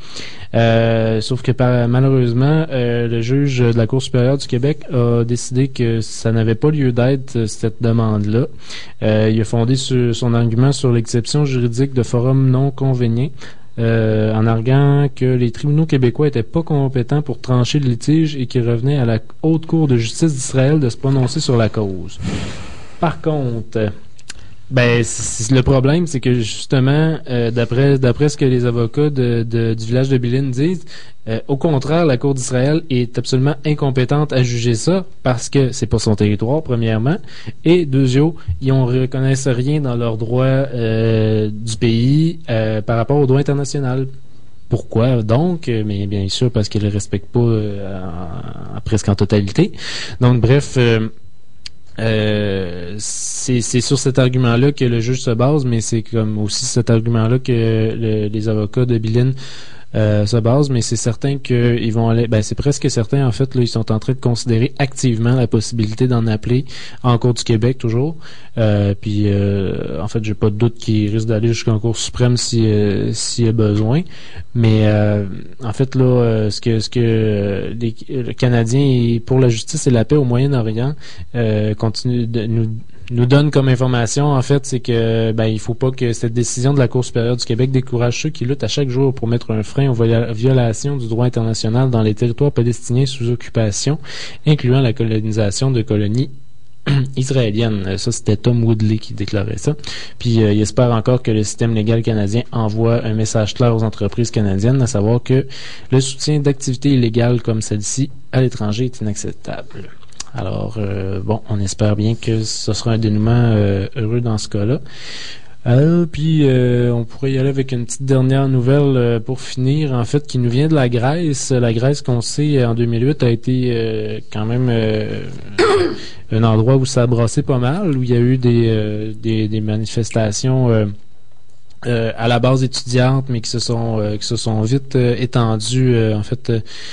Euh, sauf que par, malheureusement, euh, le juge de la Cour supérieure du Québec a décidé que ça n'avait pas lieu d'être, cette demande-là. Euh, il a fondé sur, son argument sur l'exception juridique de forum non convenient. Euh, en arguant que les tribunaux québécois étaient pas compétents pour trancher le litige et qu'il revenait à la Haute Cour de justice d'Israël de se prononcer sur la cause. Par contre, ben c'est, c'est le problème, c'est que justement, euh, d'après d'après ce que les avocats de, de, du village de Biline disent, euh, au contraire, la Cour d'Israël est absolument incompétente à juger ça parce que c'est pas son territoire, premièrement, et deuxièmement, ils ne reconnaissent rien dans leurs droits euh, du pays euh, par rapport au droit international. Pourquoi donc? Mais bien sûr parce qu'ils ne le respectent pas euh, en, en, presque en totalité. Donc bref... Euh, Euh, c'est, c'est sur cet argument-là que le juge se base, mais c'est comme aussi cet argument-là que le, les avocats de Biline euh, se basent, mais c'est certain qu'ils vont aller, ben c'est presque certain en fait, là, ils sont en train de considérer activement la possibilité d'en appeler en Cour du Québec toujours. Euh, puis euh, en fait, j'ai pas de doute qu'ils risquent d'aller jusqu'en Cour suprême si euh, s'il y a besoin. Mais euh, en fait là, euh, ce que ce que euh, les, le Canadien pour la justice et la paix au Moyen-Orient euh, continue de nous nous donne comme information, en fait, c'est que ben il faut pas que cette décision de la Cour supérieure du Québec décourage ceux qui luttent à chaque jour pour mettre un frein aux viola- violations du droit international dans les territoires palestiniens sous occupation, incluant la colonisation de colonies israéliennes. Ça, c'était Tom Woodley qui déclarait ça. Puis euh, il espère encore que le système légal canadien envoie un message clair aux entreprises canadiennes, à savoir que le soutien d'activités illégales comme celle-ci à l'étranger est inacceptable. Alors, euh, bon, on espère bien que ce sera un dénouement euh, heureux dans ce cas-là. Euh, puis, euh, on pourrait y aller avec une petite dernière nouvelle euh, pour finir, en fait, qui nous vient de la Grèce. La Grèce, qu'on sait, en deux mille huit, a été euh, quand même euh, un endroit où ça a brassé pas mal, où il y a eu des, euh, des, des manifestations... Euh, Euh, à la base étudiante, mais qui se sont euh, qui se sont vite euh, étendues euh, en fait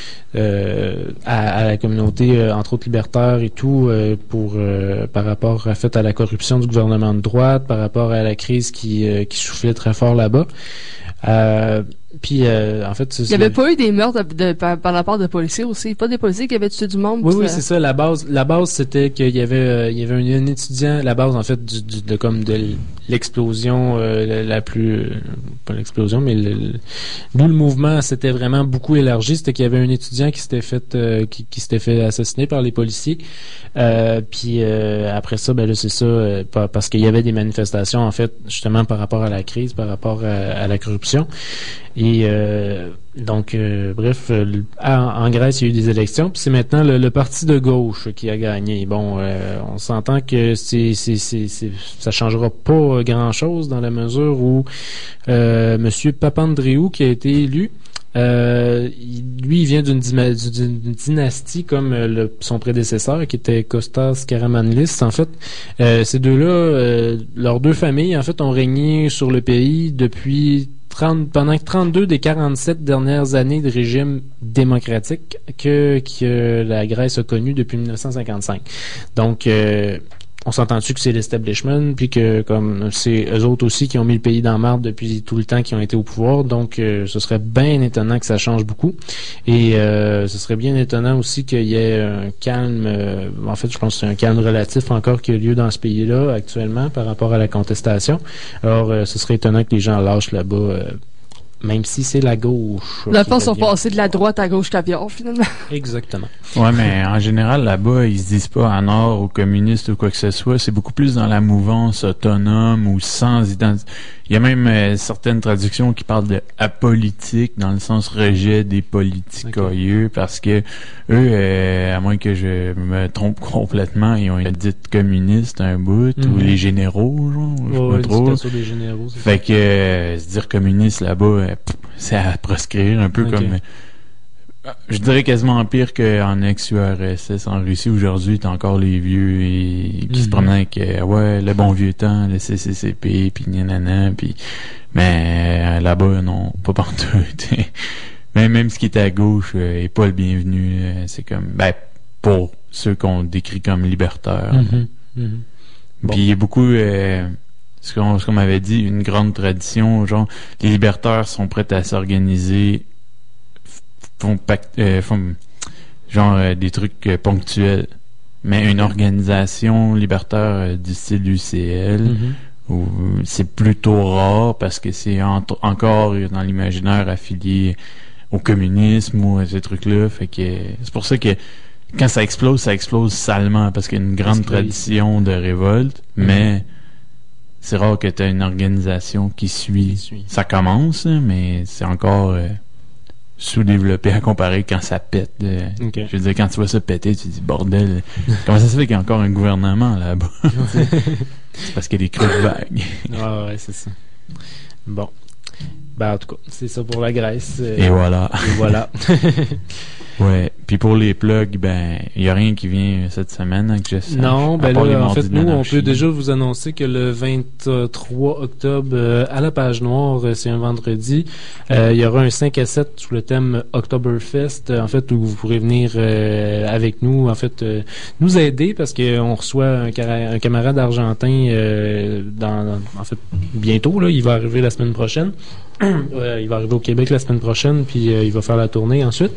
euh, à, à la communauté euh, entre autres libertaire et tout euh, pour euh, par rapport en fait à la corruption du gouvernement de droite, par rapport à la crise qui euh, qui soufflait très fort là-bas. Euh, puis euh, en fait, c'est, il y avait pas eu des meurtres de, de, par, par la part de policiers aussi, pas des policiers qui avaient tué du monde. Oui, oui, c'est ça. La base, la base, c'était qu'il y avait, euh, il y avait un, un étudiant. La base, en fait, du, du, de comme de l'explosion euh, la, la plus, euh, pas l'explosion, mais le, le, d'où le mouvement s'était vraiment beaucoup élargi. C'était qu'il y avait un étudiant qui s'était fait, euh, qui, qui s'était fait assassiner par les policiers. Euh, puis euh, après ça, ben là, c'est ça, euh, parce qu'il y avait des manifestations, en fait, justement par rapport à la crise, par rapport à, à la corruption. Et euh, donc, euh, bref, euh, en, en Grèce, il y a eu des élections, puis c'est maintenant le, le parti de gauche qui a gagné. Bon, euh, on s'entend que c'est, c'est, c'est, c'est, ça changera pas grand-chose dans la mesure où euh, Monsieur Papandréou, qui a été élu, Euh, lui, il vient d'une, d'une dynastie comme euh, le, son prédécesseur, qui était Kostas Karamanlis. En fait, euh, ces deux-là, euh, leurs deux familles, en fait, ont régné sur le pays depuis trente, pendant trente-deux des quarante-sept dernières années de régime démocratique que, que la Grèce a connu depuis dix-neuf cent cinquante-cinq. Donc, euh, on s'entend-tu que c'est l'establishment, puis que comme c'est eux autres aussi qui ont mis le pays dans la marde depuis tout le temps qu'ils ont été au pouvoir, donc euh, ce serait bien étonnant que ça change beaucoup. Et euh, ce serait bien étonnant aussi qu'il y ait un calme, euh, en fait je pense que c'est un calme relatif encore qui a lieu dans ce pays-là actuellement par rapport à la contestation. Alors euh, ce serait étonnant que les gens lâchent là-bas, euh, même si c'est la gauche. La fois, sont passés de la droite à gauche caviar, finalement. Exactement. Ouais, mais en général, là-bas, ils se disent pas en or aux communistes ou quoi que ce soit. C'est beaucoup plus dans la mouvance autonome ou sans identité. Il y a même euh, certaines traductions qui parlent de apolitique, dans le sens rejet des politicoyeux, okay. Parce que eux, euh, à moins que je me trompe complètement, ils ont été dit communistes un bout, mm-hmm. ou les généraux, genre, je oh, sais pas trop. Des généraux, c'est fait ça. que euh, se dire communiste là-bas, euh, pff, c'est à proscrire, un peu okay. comme... Euh, je dirais quasiment pire qu'en ex-U R S S en Russie. Aujourd'hui, t'as encore les vieux et, qui mm-hmm. se promènent avec euh, ouais, le bon vieux temps, le C C C P, puis nanana, puis mais euh, là-bas, non, pas partout. Mais même ce qui est à gauche euh, est pas le bienvenu. Euh, c'est comme, ben, pour ceux qu'on décrit comme libertaires. Mm-hmm. Mm-hmm. Bon. Puis il y a beaucoup... Euh, ce qu'on, ce qu'on m'avait dit, une grande tradition, genre, les libertaires sont prêts à s'organiser, font, pact, euh, font genre euh, des trucs euh, ponctuels, mais une organisation libertaire euh, du style U C L, mm-hmm. où c'est plutôt rare parce que c'est en, encore dans l'imaginaire affilié au communisme ou à ces trucs-là, fait que c'est pour ça que quand ça explose, ça explose salement parce qu'il y a une grande tradition de révolte, mm-hmm. mais c'est rare que tu aies une organisation qui suit. qui suit. Ça commence, mais c'est encore euh, sous-développé à comparer quand ça pète. Euh, okay. Je veux dire, quand tu vois ça péter, tu te dis, bordel, comment ça se fait qu'il y a encore un gouvernement là-bas? C'est parce qu'il y a des creux vagues. Ah ouais, c'est ça. Bon. Ben, en tout cas, c'est ça pour la Grèce. Euh, Et voilà. Et voilà. Ouais. Puis pour les plugs, ben, il y a rien qui vient cette semaine, hein, que je sache. Non, ben là, en fait, nous, on peut déjà vous annoncer que le vingt-trois octobre, euh, à la Page Noire, c'est un vendredi, euh, il y aura un cinq à sept sous le thème Oktoberfest, en fait, où vous pourrez venir euh, avec nous, en fait, euh, nous aider, parce qu'on reçoit un, cara- un camarade argentin euh, dans, dans, en fait, bientôt, là, il va arriver la semaine prochaine. Euh, il va arriver au Québec la semaine prochaine, puis euh, il va faire la tournée ensuite.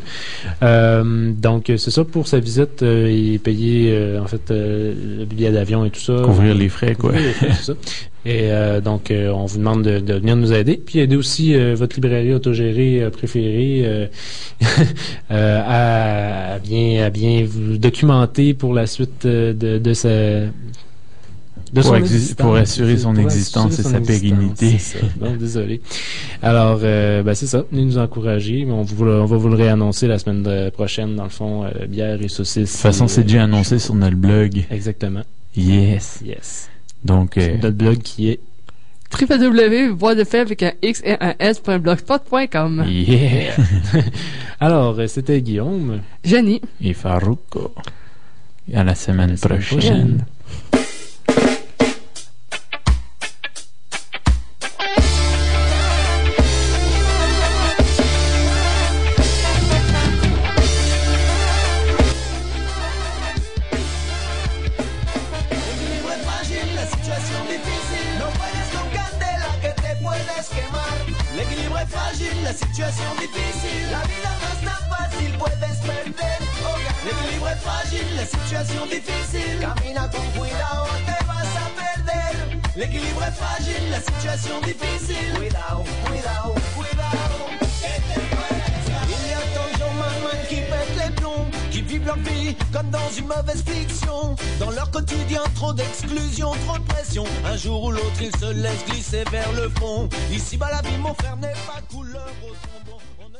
Euh, donc, c'est ça pour sa visite. Euh, il est payé, euh, en fait, euh, le billet d'avion et tout ça. Couvrir les frais, quoi. Couvrir les frais, c'est ça. Et euh, donc, euh, on vous demande de, de venir nous aider, puis aider aussi euh, votre librairie autogérée euh, préférée euh, euh, à, à bien à bien vous documenter pour la suite euh, de, de sa... De pour, son exi- pour assurer son pour existence assurer et son sa pérennité. C'est ça. Non, désolé. Alors, euh, ben c'est ça. Venez nous encourager. On, vous, on va vous le réannoncer la semaine de, prochaine, dans le fond, euh, bière et saucisses. De toute façon, c'est déjà annoncé sur notre blog. Exactement. Yes. Yes. Donc, euh, notre blog qui est w w w point voix de fait avec un X et un S point blogspot point com. Yeah. Alors, c'était Guillaume. Jenny. Et Farouko. À la semaine, à la semaine prochaine. prochaine. La situación difícil, la vida no es tan fácil, puedes perder. L'equilibrio es frágil, la situación difícil, camina con cuidado, te vas a perder. L'equilibrio es frágil, la situación difícil, cuidado, cuidado, cuidado. Il y a tant de gens malins qui pètent les plombs, qui vivent leur vie comme dans une mauvaise fiction. Dans leur quotidien, trop d'exclusion, trop de pression. Un jour ou l'autre, ils se laissent glisser vers le fond. Ici-bas, la vie, mon frère, n'est pas couleur au sombre.